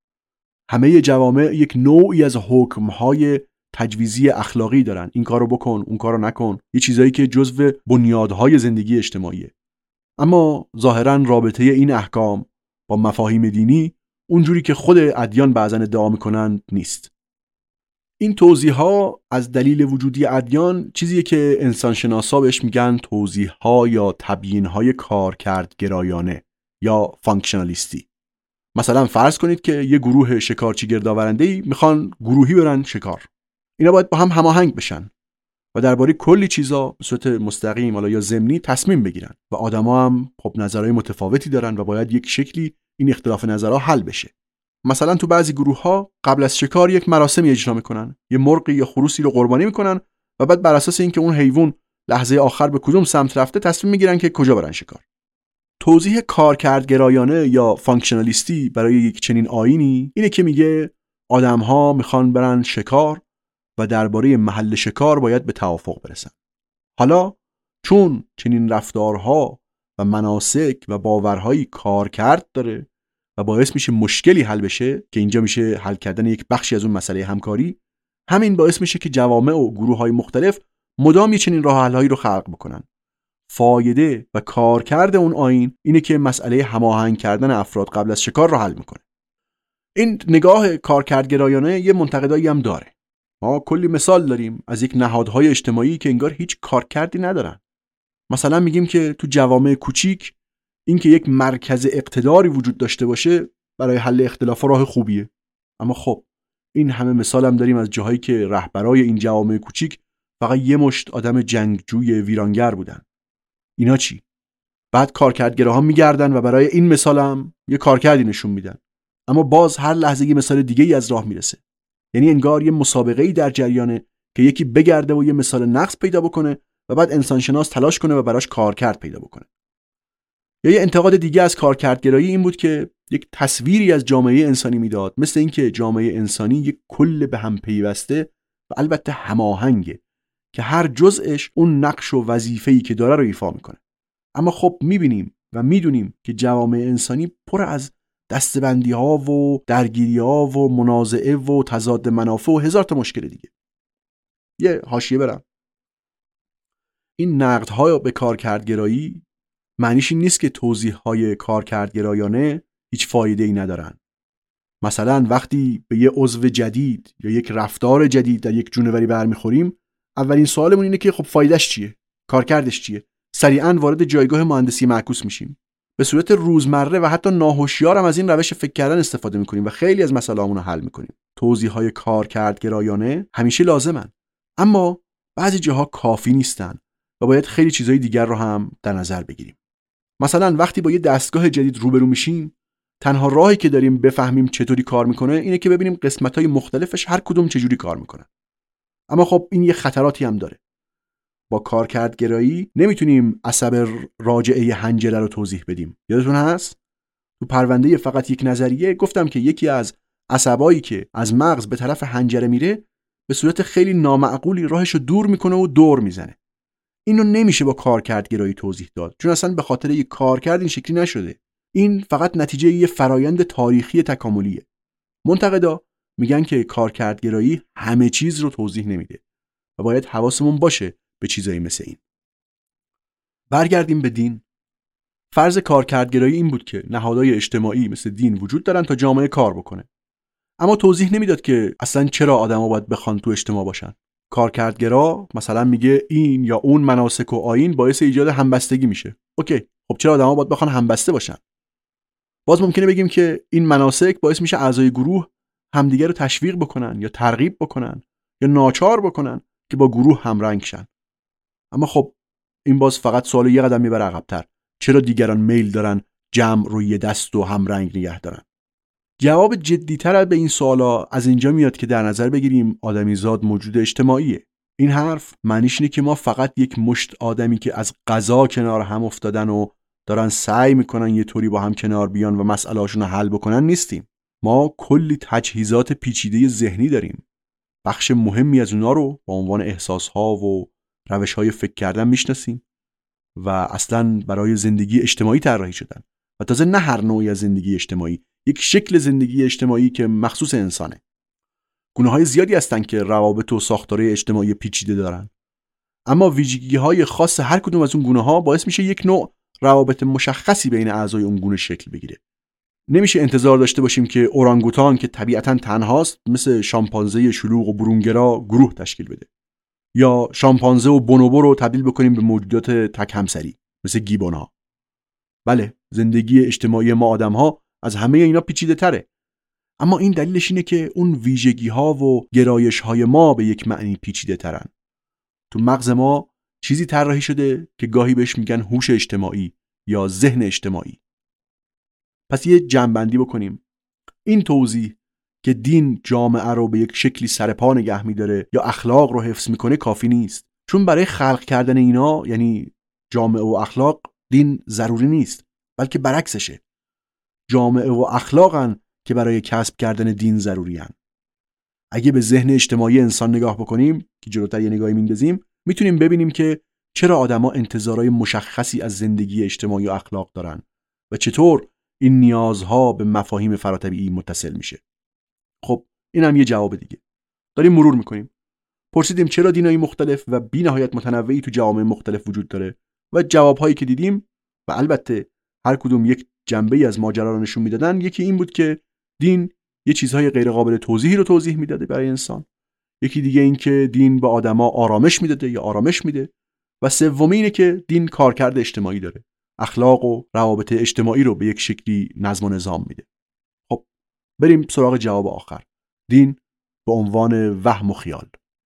همه جوامع یک نوعی از حکم های تجویزی اخلاقی دارن، این کارو بکن، اون کارو نکن، یه چیزایی که جزو بنیادهای زندگی اجتماعیه. اما ظاهرا رابطه این احکام با مفاهیم دینی اونجوری که خود ادیان بعضن ادعا میکنن نیست. این توضیح ها از دلیل وجودی ادیان چیزیه که انسانشناسا بهش میگن توضیح ها یا تبیین های کارکرد گرایانه یا فانکشنالیستی. مثلا فرض کنید که یه گروه شکارچی گردآورنده‌ای میخوان گروهی برن شکار. اینا باید با هم هماهنگ بشن و درباره کلی چیزا به صورت مستقیم حالا یا ضمنی تصمیم بگیرن و آدما هم خب نظرهای متفاوتی دارن و باید یک شکلی این اختلاف نظرها حل بشه. مثلا تو بعضی گروه‌ها قبل از شکار یک مراسمی اجرا میکنن، یه مرغی یا خروسی رو قربانی میکنن و بعد بر اساس اینکه اون حیوان لحظه آخر به کدوم سمت رفته تصمیم میگیرن که کجا برن شکار. توضیح کارکردگرایانه یا فانکشنالیستی برای یک چنین آیینی اینه که میگه آدم‌ها میخوان برن شکار و درباره محل شکار باید به توافق برسن. حالا چون چنین رفتارها و مناسک و باورهایی کارکرد داره و باعث میشه مشکلی حل بشه که اینجا میشه حل کردن یک بخشی از اون مسئله همکاری، همین باعث میشه که جوامع و گروه‌های مختلف مدام چنین راه حل‌هایی رو خلق بکنن. فایده و کارکرد اون آیین اینه که مسئله هماهنگ کردن افراد قبل از شکار رو حل میکنه. این نگاه کارکردگرایانه یه منتقدایی هم داره. ما کلی مثال داریم از یک نهادهای اجتماعی که انگار هیچ کارکردی ندارن. مثلا میگیم که تو جوامع کوچیک این که یک مرکز اقتداری وجود داشته باشه برای حل اختلافات راه خوبیه. اما خب این همه مثال هم داریم از جاهایی که رهبرای این جوامع کوچیک فقط یه مشت آدم جنگجوی ویرانگر بودن. اینا چی؟ بعد کارکردگراها میگردن و برای این مثال هم یه کارکردی نشون میدن. اما باز هر لحظه یه مثال دیگه ای از راه میرسه. یعنی انگار یه مسابقه‌ای در جریانه که یکی بگرده و یه مثال نقص پیدا بکنه و بعد انسانشناس تلاش کنه و براش کارکرد پیدا بکنه. یا یه انتقاد دیگه از کارکردگرایی این بود که یک تصویری از جامعه انسانی میداد، مثل اینکه جامعه انسانی یک کل به هم پیوسته و البته هماهنگه که هر جزءش اون نقش و وظیفه‌ای که داره رو ایفا میکنه. اما خب میبینیم و میدونیم که جوامع انسانی پر از دستبندی‌ها و درگیری‌ها و منازعه و تضاد منافع و هزار تا مشکل دیگه. یه حاشیه برم. این نقدها به کارکردگرایی معنیش این نیست که توضیح‌های کارکردگرایانه هیچ فایده‌ای ندارن. مثلا وقتی به یه عضو جدید یا یک رفتار جدید در یک جونوری برمیخوریم، اولین سوالمون اینه که خب فایدهش چیه؟ کارکردش چیه؟ سریعاً وارد جایگاه مهندسی معکوس میشیم. به صورت روزمره و حتی ناهوشیار هم از این روش فکر کردن استفاده میکنیم و خیلی از مسائلمون رو حل میکنیم. توضیح‌های کارکردگرایانه همیشه لازمن، اما بعضی جاها کافی نیستن و باید خیلی چیزای دیگر رو هم در نظر بگیریم. مثلا وقتی با یه دستگاه جدید روبرو میشیم، تنها راهی که داریم بفهمیم چطوری کار میکنه اینه که ببینیم قسمت‌های مختلفش هر کدوم چجوری کار میکنن. اما خب این یه خطراتی هم داره. با کارکردگرایی نمیتونیم عصب راجعه حنجره رو توضیح بدیم. یادتون هست؟ تو پرونده فقط یک نظریه گفتم که یکی از عصبایی که از مغز به طرف حنجره میره به صورت خیلی نامعقولی راهش رو دور میکنه و دور میزنه. اینو نمیشه با کارکردگرایی توضیح داد، چون اصلا به خاطر یک کارکرد این شکلی نشده. این فقط نتیجه یه فرایند تاریخی تکاملیه. منتقدا میگن که کارکردگرایی همه چیز رو توضیح نمیده و باید حواسمون باشه به چیزایی مثل این. برگردیم به دین. فرض کارکردگرایی این بود که نهادهای اجتماعی مثل دین وجود دارن تا جامعه کار بکنه. اما توضیح نمیداد که اصلا چرا آدما باید بخوان تو اجتماع باشن. کارکردگرا مثلا میگه این یا اون مناسک و آیین باعث ایجاد همبستگی میشه. اوکی، خب چرا آدما باید بخوان همبسته باشن؟ باز ممکنه بگیم که این مناسک باعث میشه اعضای گروه همدیگه رو تشویق بکنن یا ترغیب بکنن یا ناچار بکنن که با گروه همرنگ شن. اما خب این باز فقط سوال یه قدم میبره عقب‌تر. چرا دیگران میل دارن جمع روی دست و همرنگ نگه دارن؟ جواب جدی‌تر به این سوالا از اینجا میاد که در نظر بگیریم آدمیزاد موجود اجتماعیه. این حرف معنیش اینه که ما فقط یک مشت آدمی که از قضا کنار هم افتادن و دارن سعی میکنن یه طوری با هم کنار بیان و مسئله‌هاشون رو حل بکنن نیستیم. ما کلی تجهیزات پیچیده ذهنی داریم. بخش مهمی از اونا رو با عنوان احساس‌ها و روش‌های فکر کردن میشناسیم و اصلاً برای زندگی اجتماعی طراحی شدن. و تازه نه هر نوعی از زندگی اجتماعی، یک شکل زندگی اجتماعی که مخصوص انسانه. گونه‌های زیادی هستن که روابط و ساختارهای اجتماعی پیچیده دارن. اما ویژگی‌های خاص هر کدوم از اون گونه‌ها باعث میشه یک نوع روابط مشخصی بین اعضای اون گونه شکل بگیره. نمیشه انتظار داشته باشیم که اورانگوتان که طبیعتاً تنهاست مثل شامپانزه شلوغ و برونگرا گروه تشکیل بده، یا شامپانزه و بونوبو رو تبدیل بکنیم به موجودات تک همسری مثل گیبون‌ها. بله، زندگی اجتماعی ما آدم‌ها از همه اینا پیچیده تره، اما این دلیلش اینه که اون ویژگی‌ها و گرایش‌های ما به یک معنی پیچیده ترن. تو مغز ما چیزی طراحی شده که گاهی بهش میگن هوش اجتماعی یا ذهن اجتماعی. پس یه جمع‌بندی بکنیم. این توضیح که دین جامعه رو به یک شکلی سرپا نگه می‌داره یا اخلاق رو حفظ می‌کنه کافی نیست، چون برای خلق کردن اینا، یعنی جامعه و اخلاق، دین ضروری نیست. بلکه برعکسشه. جامعه و اخلاقن که برای کسب کردن دین ضروریان. اگه به ذهن اجتماعی انسان نگاه بکنیم که جلوتر یه نگاهی میندازیم، میتونیم ببینیم که چرا آدما انتظارهای مشخصی از زندگی اجتماعی و اخلاق دارن و چطور این نیازها به مفاهیم فراتبیعی متصل میشه. خب این هم یه جواب دیگه. داریم مرور میکنیم. پرسیدیم چرا دینای مختلف و بی‌نهایت متنوعی تو جوامع مختلف وجود داره و جوابهایی که دیدیم و البته هر کدوم یک جنبه‌ای از ماجرا رو نشون میدادن. یکی این بود که دین یه چیزهای غیر قابل توضیحی رو توضیح میداده برای انسان. یکی دیگه این که دین به آدما آرامش میداده یا آرامش میده. و سومی اینه که دین کارکرد اجتماعی داره. اخلاق و روابط اجتماعی رو به یک شکلی نظم و نظام میده. خب بریم سراغ جواب آخر. دین به عنوان وهم و خیال.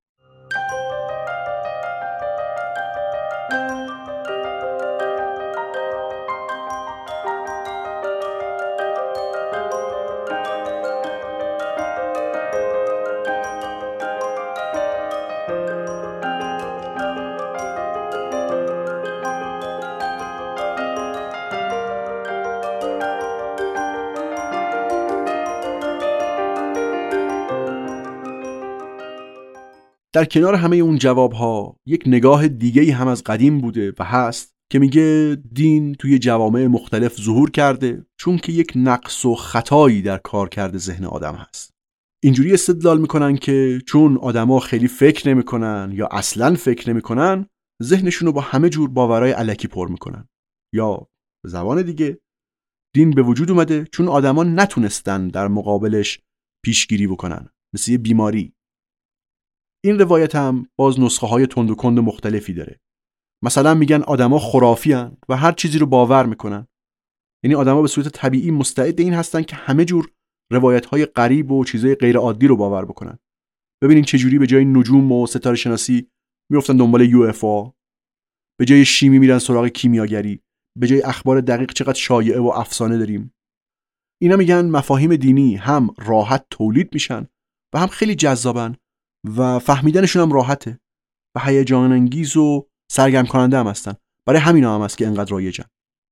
در کنار همه اون جوابها یک نگاه دیگه‌ای هم از قدیم بوده و هست که میگه دین توی جوامع مختلف ظهور کرده چون که یک نقص و خطایی در کار کرده ذهن آدم هست. اینجوری استدلال میکنن که چون آدما خیلی فکر نمیکنن یا اصلاً فکر نمیکنن، ذهنشون رو با همه جور باورای الکی پر میکنن. یا به زبان دیگه دین به وجود اومده چون آدما نتونستن در مقابلش پیشگیری بکنن، مثل یه بیماری. این روایت هم باز نسخه های تند و کند مختلفی داره. مثلا میگن آدما خرافی هن و هر چیزی رو باور میکنن. یعنی آدما به صورت طبیعی مستعد این هستن که همه جور روایت های غریب و چیزای غیر عادی رو باور بکنن. ببینین چه جوری به جای نجوم و ستاره شناسی میافتن دنبال یو اف او، به جای شیمی میرن سراغ کیمیاگری، به جای اخبار دقیق چقدر شایعه و افسانه داریم. اینا میگن مفاهیم دینی هم راحت تولید میشن و هم خیلی جذابن و فهمیدنشون هم راحته و هیجان انگیز و سرگرم کننده هم هستن. برای همینا هم هست که انقدر رایجن.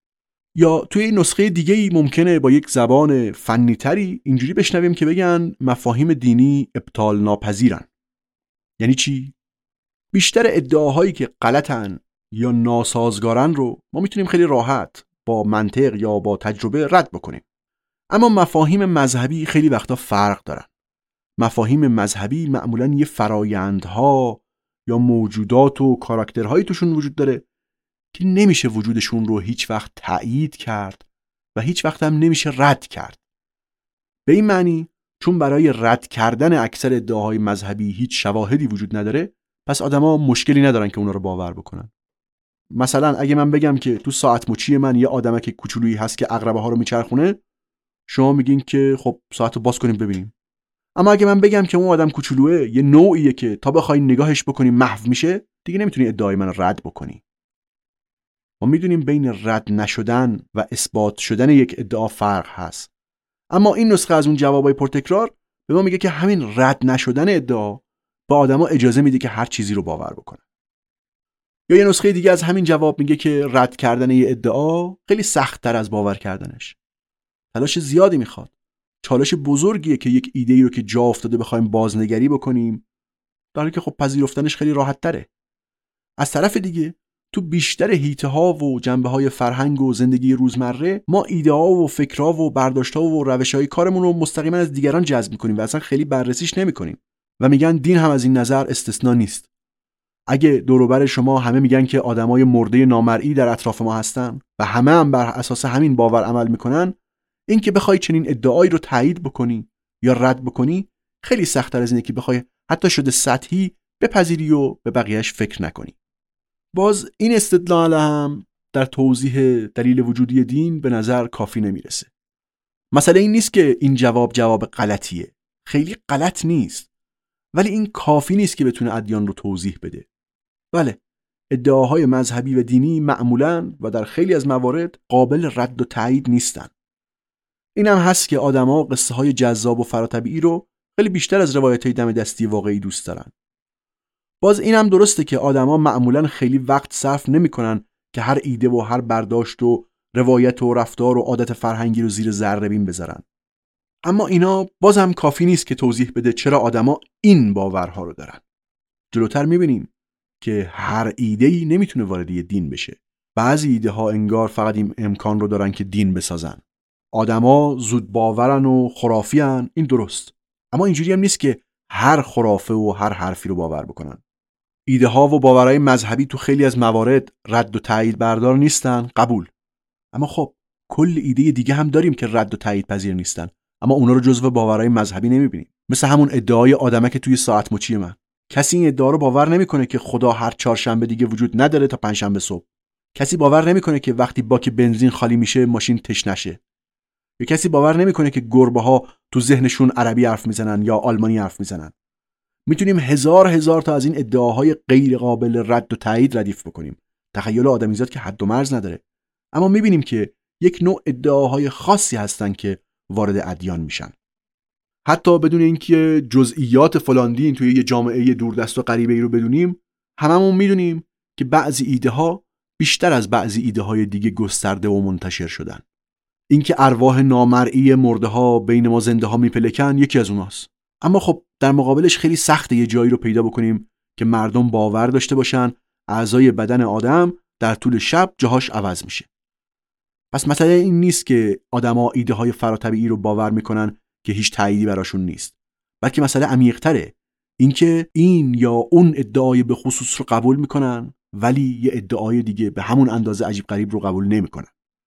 یا توی این نسخه دیگه‌ای ممکنه با یک زبان فنی تری اینجوری بشنویم که بگن مفاهیم دینی ابطال ناپذیرن. یعنی چی؟ بیشتر ادعاهایی که غلطن یا ناسازگارن رو ما میتونیم خیلی راحت با منطق یا با تجربه رد بکنیم. اما مفاهیم مذهبی خیلی وقتا فرق دارن. مفاهیم مذهبی معمولاً یه فرایندها یا موجودات و کاراکترهایی توشون وجود داره که نمیشه وجودشون رو هیچ وقت تأیید کرد و هیچ وقت هم نمیشه رد کرد. به این معنی چون برای رد کردن اکثر ادعاهای مذهبی هیچ شواهدی وجود نداره، پس آدما مشکلی ندارن که اونا رو باور بکنن. مثلا اگه من بگم که تو ساعت مچی من یه آدمک کوچولویی هست که عقربه ها رو میچرخونه، شما میگین که خب ساعت رو باز کنیم ببینیم. اما اگه من بگم که اون آدم کوچولوئه یه نوعیه که تا بخوای نگاهش بکنی محو میشه، دیگه نمیتونی ادعای من رد بکنی. ما میدونیم بین رد نشدن و اثبات شدن یک ادعا فرق هست. اما این نسخه از اون جوابای پرتکرار به ما میگه که همین رد نشدن ادعا به آدما اجازه میده که هر چیزی رو باور بکنن. یا یه نسخه دیگه از همین جواب میگه که رد کردن یه ادعا خیلی سخت‌تر از باور کردنش. تلاش زیادی میخواد. چالش بزرگیه که یک ایده‌ای رو که جا افتاده بخوایم بازنگری بکنیم، در حالی که خب پذیرفتنش خیلی راحت تره. از طرف دیگه تو بیشتر حیطه‌ها و جنبه‌های فرهنگ و زندگی روزمره ما ایده‌ها و فکرها و برداشت‌ها و روش‌های کارمون رو مستقیما از دیگران جذب می‌کنیم و اصلا خیلی بررسیش نمی‌کنیم. و میگن دین هم از این نظر استثنا نیست. اگه دور و بر شما همه میگن که آدمای مرده نامرئی در اطراف ما هستن و همه هم بر اساس همین باور عمل میکنن، این که بخوای چنین ادعایی رو تایید بکنی یا رد بکنی خیلی سخت‌تر از اینه که بخوای حتی شده سطحی بپذیری و به بقیه‌اش فکر نکنی. باز این استدلال هم در توضیح دلیل وجودی دین به نظر کافی نمیرسه. مسئله این نیست که این جواب جواب غلطیه. خیلی غلط نیست. ولی این کافی نیست که بتونه ادیان رو توضیح بده. بله، ادعاهای مذهبی و دینی معمولاً و در خیلی از موارد قابل رد و تایید نیستن. این هم هست که آدما قصه های جذاب و فراتبیعی رو خیلی بیشتر از روایت‌های دم دستی واقعی دوست دارن. باز این هم درسته که آدما معمولاً خیلی وقت صرف نمی‌کنن که هر ایده و هر برداشت و روایت و رفتار و عادت فرهنگی رو زیر ذره بین بذارن. اما اینا بازم کافی نیست که توضیح بده چرا آدما این باورها رو دارن. جلوتر می‌بینیم که هر ایده‌ای نمیتونه وارد یه دین بشه. بعضی ایده ها انگار فقط این امکان رو دارن که دین بسازن. آدما زود باورن و خرافیان، این درست. اما اینجوری هم نیست که هر خرافه و هر حرفی رو باور بکنن. ایده ها و باورهای مذهبی تو خیلی از موارد رد و تایید بردار نیستن، قبول. اما خب کل ایده دیگه هم داریم که رد و تایید پذیر نیستن، اما اونا رو جزو باورهای مذهبی نمیبینیم. مثل همون ادعای آدمک توی ساعت مچی من. کسی این ادعا رو باور نمیکنه که خدا هر چهارشنبه دیگه وجود نداره تا پنجشنبه صبح. کسی باور نمیکنه که وقتی باک بنزین خالی میشه ماشین تشنه شه. یا کسی باور نمیکنه که گربه‌ها تو ذهنشون عربی حرف میزنن یا آلمانی حرف میزنن. میتونیم هزار هزار تا از این ادعاهای غیر قابل رد و تایید ردیف بکنیم. تخیل آدمیزاد که حد و مرز نداره. اما میبینیم که یک نوع ادعاهای خاصی هستن که وارد ادیان میشن. حتی بدون اینکه جزئیات فلان دین توی یه جامعه دوردست و غریبه‌ای رو بدونیم، هممون میدونیم که بعضی ایده ها بیشتر از بعضی ایده های دیگه گسترده و منتشر شدن. اینکه ارواح نامرئی مرده ها بین ما زنده ها میپلکن یکی از اوناست. اما خب در مقابلش خیلی سخته یه جایی رو پیدا بکنیم که مردم باور داشته باشن اعضای بدن آدم در طول شب جاهاش عوض میشه. پس مسئله این نیست که آدما ایده های فراتبیعی رو باور میکنن که هیچ تأییدی براشون نیست، بلکه مسئله عمیق‌تره. اینکه این یا اون ادعای به خصوص رو قبول میکنن ولی یه ادعای دیگه به همون اندازه عجیب غریب رو قبول نمیکنن.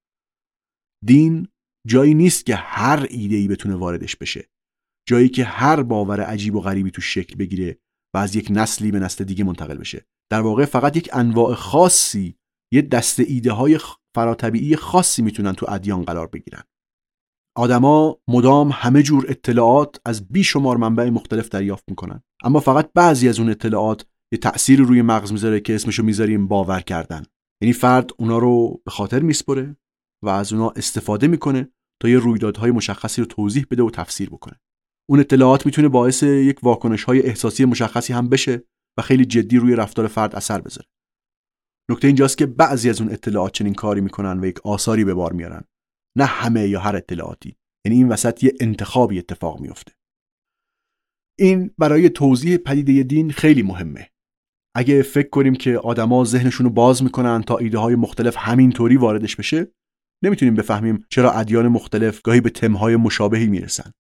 دین جایی نیست که هر ایده‌ای بتونه واردش بشه، جایی که هر باور عجیب و غریبی تو شکل بگیره و از یک نسلی به نسل دیگه منتقل بشه. در واقع فقط یک انواع خاصی، یه دسته ایده های فراتبیعی خاصی میتونن تو ادیان قرار بگیرن. آدما مدام همه جور اطلاعات از بیشمار منبع مختلف دریافت میکنن، اما فقط بعضی از اون اطلاعات یه تأثیری روی مغز میذاره که اسمشو میذاریم باور کردن. یعنی فرد اونا رو به خاطر میسپره و از اونا استفاده میکنه تا یه رویدادهای مشخصی رو توضیح بده و تفسیر بکنه. اون اطلاعات میتونه باعث یک واکنش‌های احساسی مشخصی هم بشه و خیلی جدی روی رفتار فرد اثر بذاره. نکته اینجاست که بعضی از اون اطلاعات چنین کاری میکنن و یک آثاری به بار میارن، نه همه یا هر اطلاعاتی. یعنی این وسط یه انتخابی اتفاق میفته. این برای توضیح پدیده دین خیلی مهمه. اگه فکر کنیم که آدما ذهنشون رو باز میکنن تا ایده‌های مختلف همینطوری واردش بشه، نمیتونیم بفهمیم چرا ادیان مختلف گاهی به تمهای مشابهی میرسن.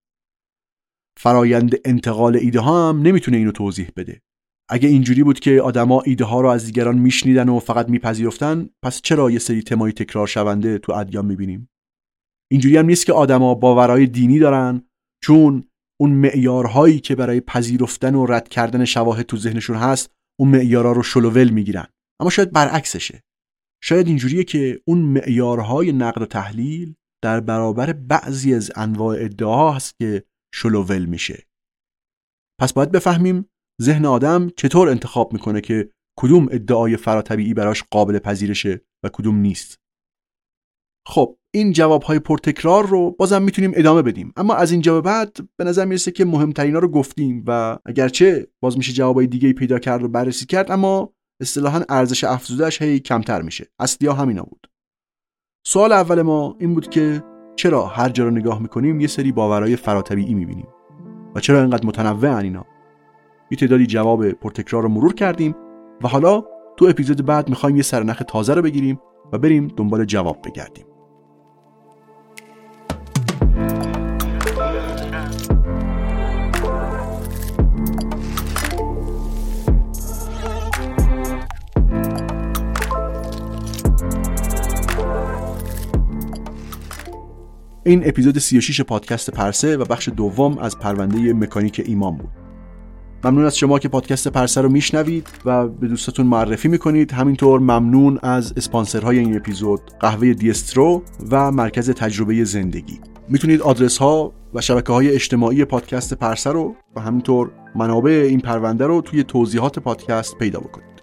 فرایند انتقال ایده ها هم نمیتونه اینو توضیح بده. اگه اینجوری بود که آدما ایده ها رو از دیگران میشنیدن و فقط میپذیرفتن، پس چرا یه سری تمای تکرار شونده تو ادیان میبینیم؟ اینجوری هم نیست که آدما باورهای دینی دارن چون اون معیارهایی که برای پذیرفتن و رد کردن شواهد تو ذهنشون هست، اون معیارها رو شلوول میگیرن. اما شاید برعکسشه. شاید اینجوریه که اون معیارهای نقد و تحلیل در برابر بعضی از انواع ادعا هست که شلوول میشه. پس باید بفهمیم ذهن آدم چطور انتخاب میکنه که کدوم ادعای فراتبیعی براش قابل پذیرشه و کدوم نیست. خب این جوابهای پرتکرار رو بازم میتونیم ادامه بدیم، اما از اینجا به بعد به نظر میرسه که مهمترینا رو گفتیم و اگرچه باز میشه جوابای دیگه‌ای پیدا کرد و بررسی کرد، اما اصطلاحاً ارزش افزوده‌اش هی کمتر میشه. اصلی‌ها همینا بود. سوال اول ما این بود که چرا هر جا رو نگاه میکنیم یه سری باورهای فراتبیعی میبینیم و چرا اینقدر متنوعن اینا؟ یه تعدادی جواب پرتکرار رو مرور کردیم و حالا تو اپیزود بعد میخوایم یه سرنخ تازه رو بگیریم و بریم دنبال جواب بگردیم. این اپیزود سی و شش پادکست پرسه و بخش دوم از پرونده مکانیک ایمان بود. ممنون از شما که پادکست پرسه رو میشنوید و به دوستاتون معرفی میکنید. همینطور ممنون از اسپانسرهای این اپیزود، قهوه دیسترو و مرکز تجربه زندگی. میتونید آدرس ها و شبکه های اجتماعی پادکست پرسه رو و همینطور منابع این پرونده رو توی توضیحات پادکست پیدا بکنید.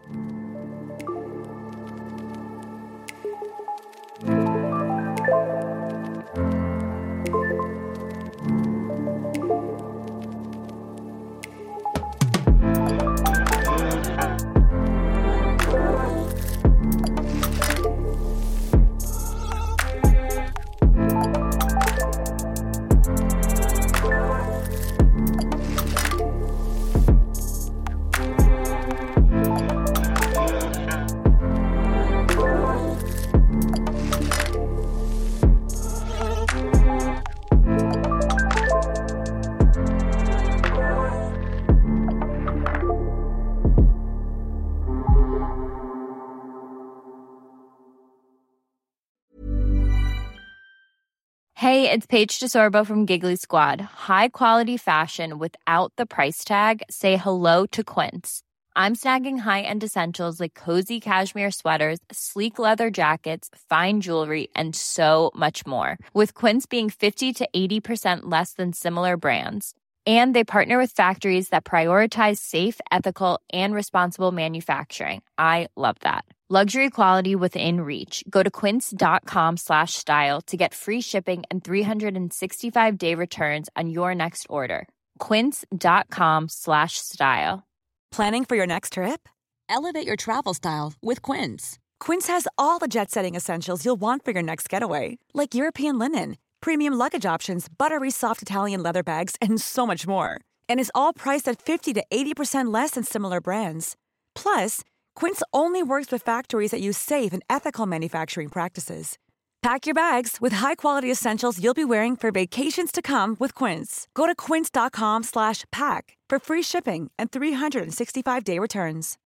Hey, it's Paige DeSorbo from Giggly Squad. High quality fashion without the price tag. Say hello to Quince. I'm snagging high-end essentials like cozy cashmere sweaters, sleek leather jackets, fine jewelry, and so much more. With Quince being fifty to eighty percent less than similar brands. And they partner with factories that prioritize safe, ethical, and responsible manufacturing. I love that. Luxury quality within reach. Go to quince.com slash style to get free shipping and three sixty-five day returns on your next order. Quince.com slash style. Planning for your next trip? Elevate your travel style with Quince. Quince has all the jet-setting essentials you'll want for your next getaway, like European linen, premium luggage options, buttery soft Italian leather bags, and so much more. And is all priced at fifty to eighty percent less than similar brands. Plus, Quince only works with factories that use safe and ethical manufacturing practices. Pack your bags with high-quality essentials you'll be wearing for vacations to come with Quince. Go to quince.com slash pack for free shipping and three sixty-five day returns.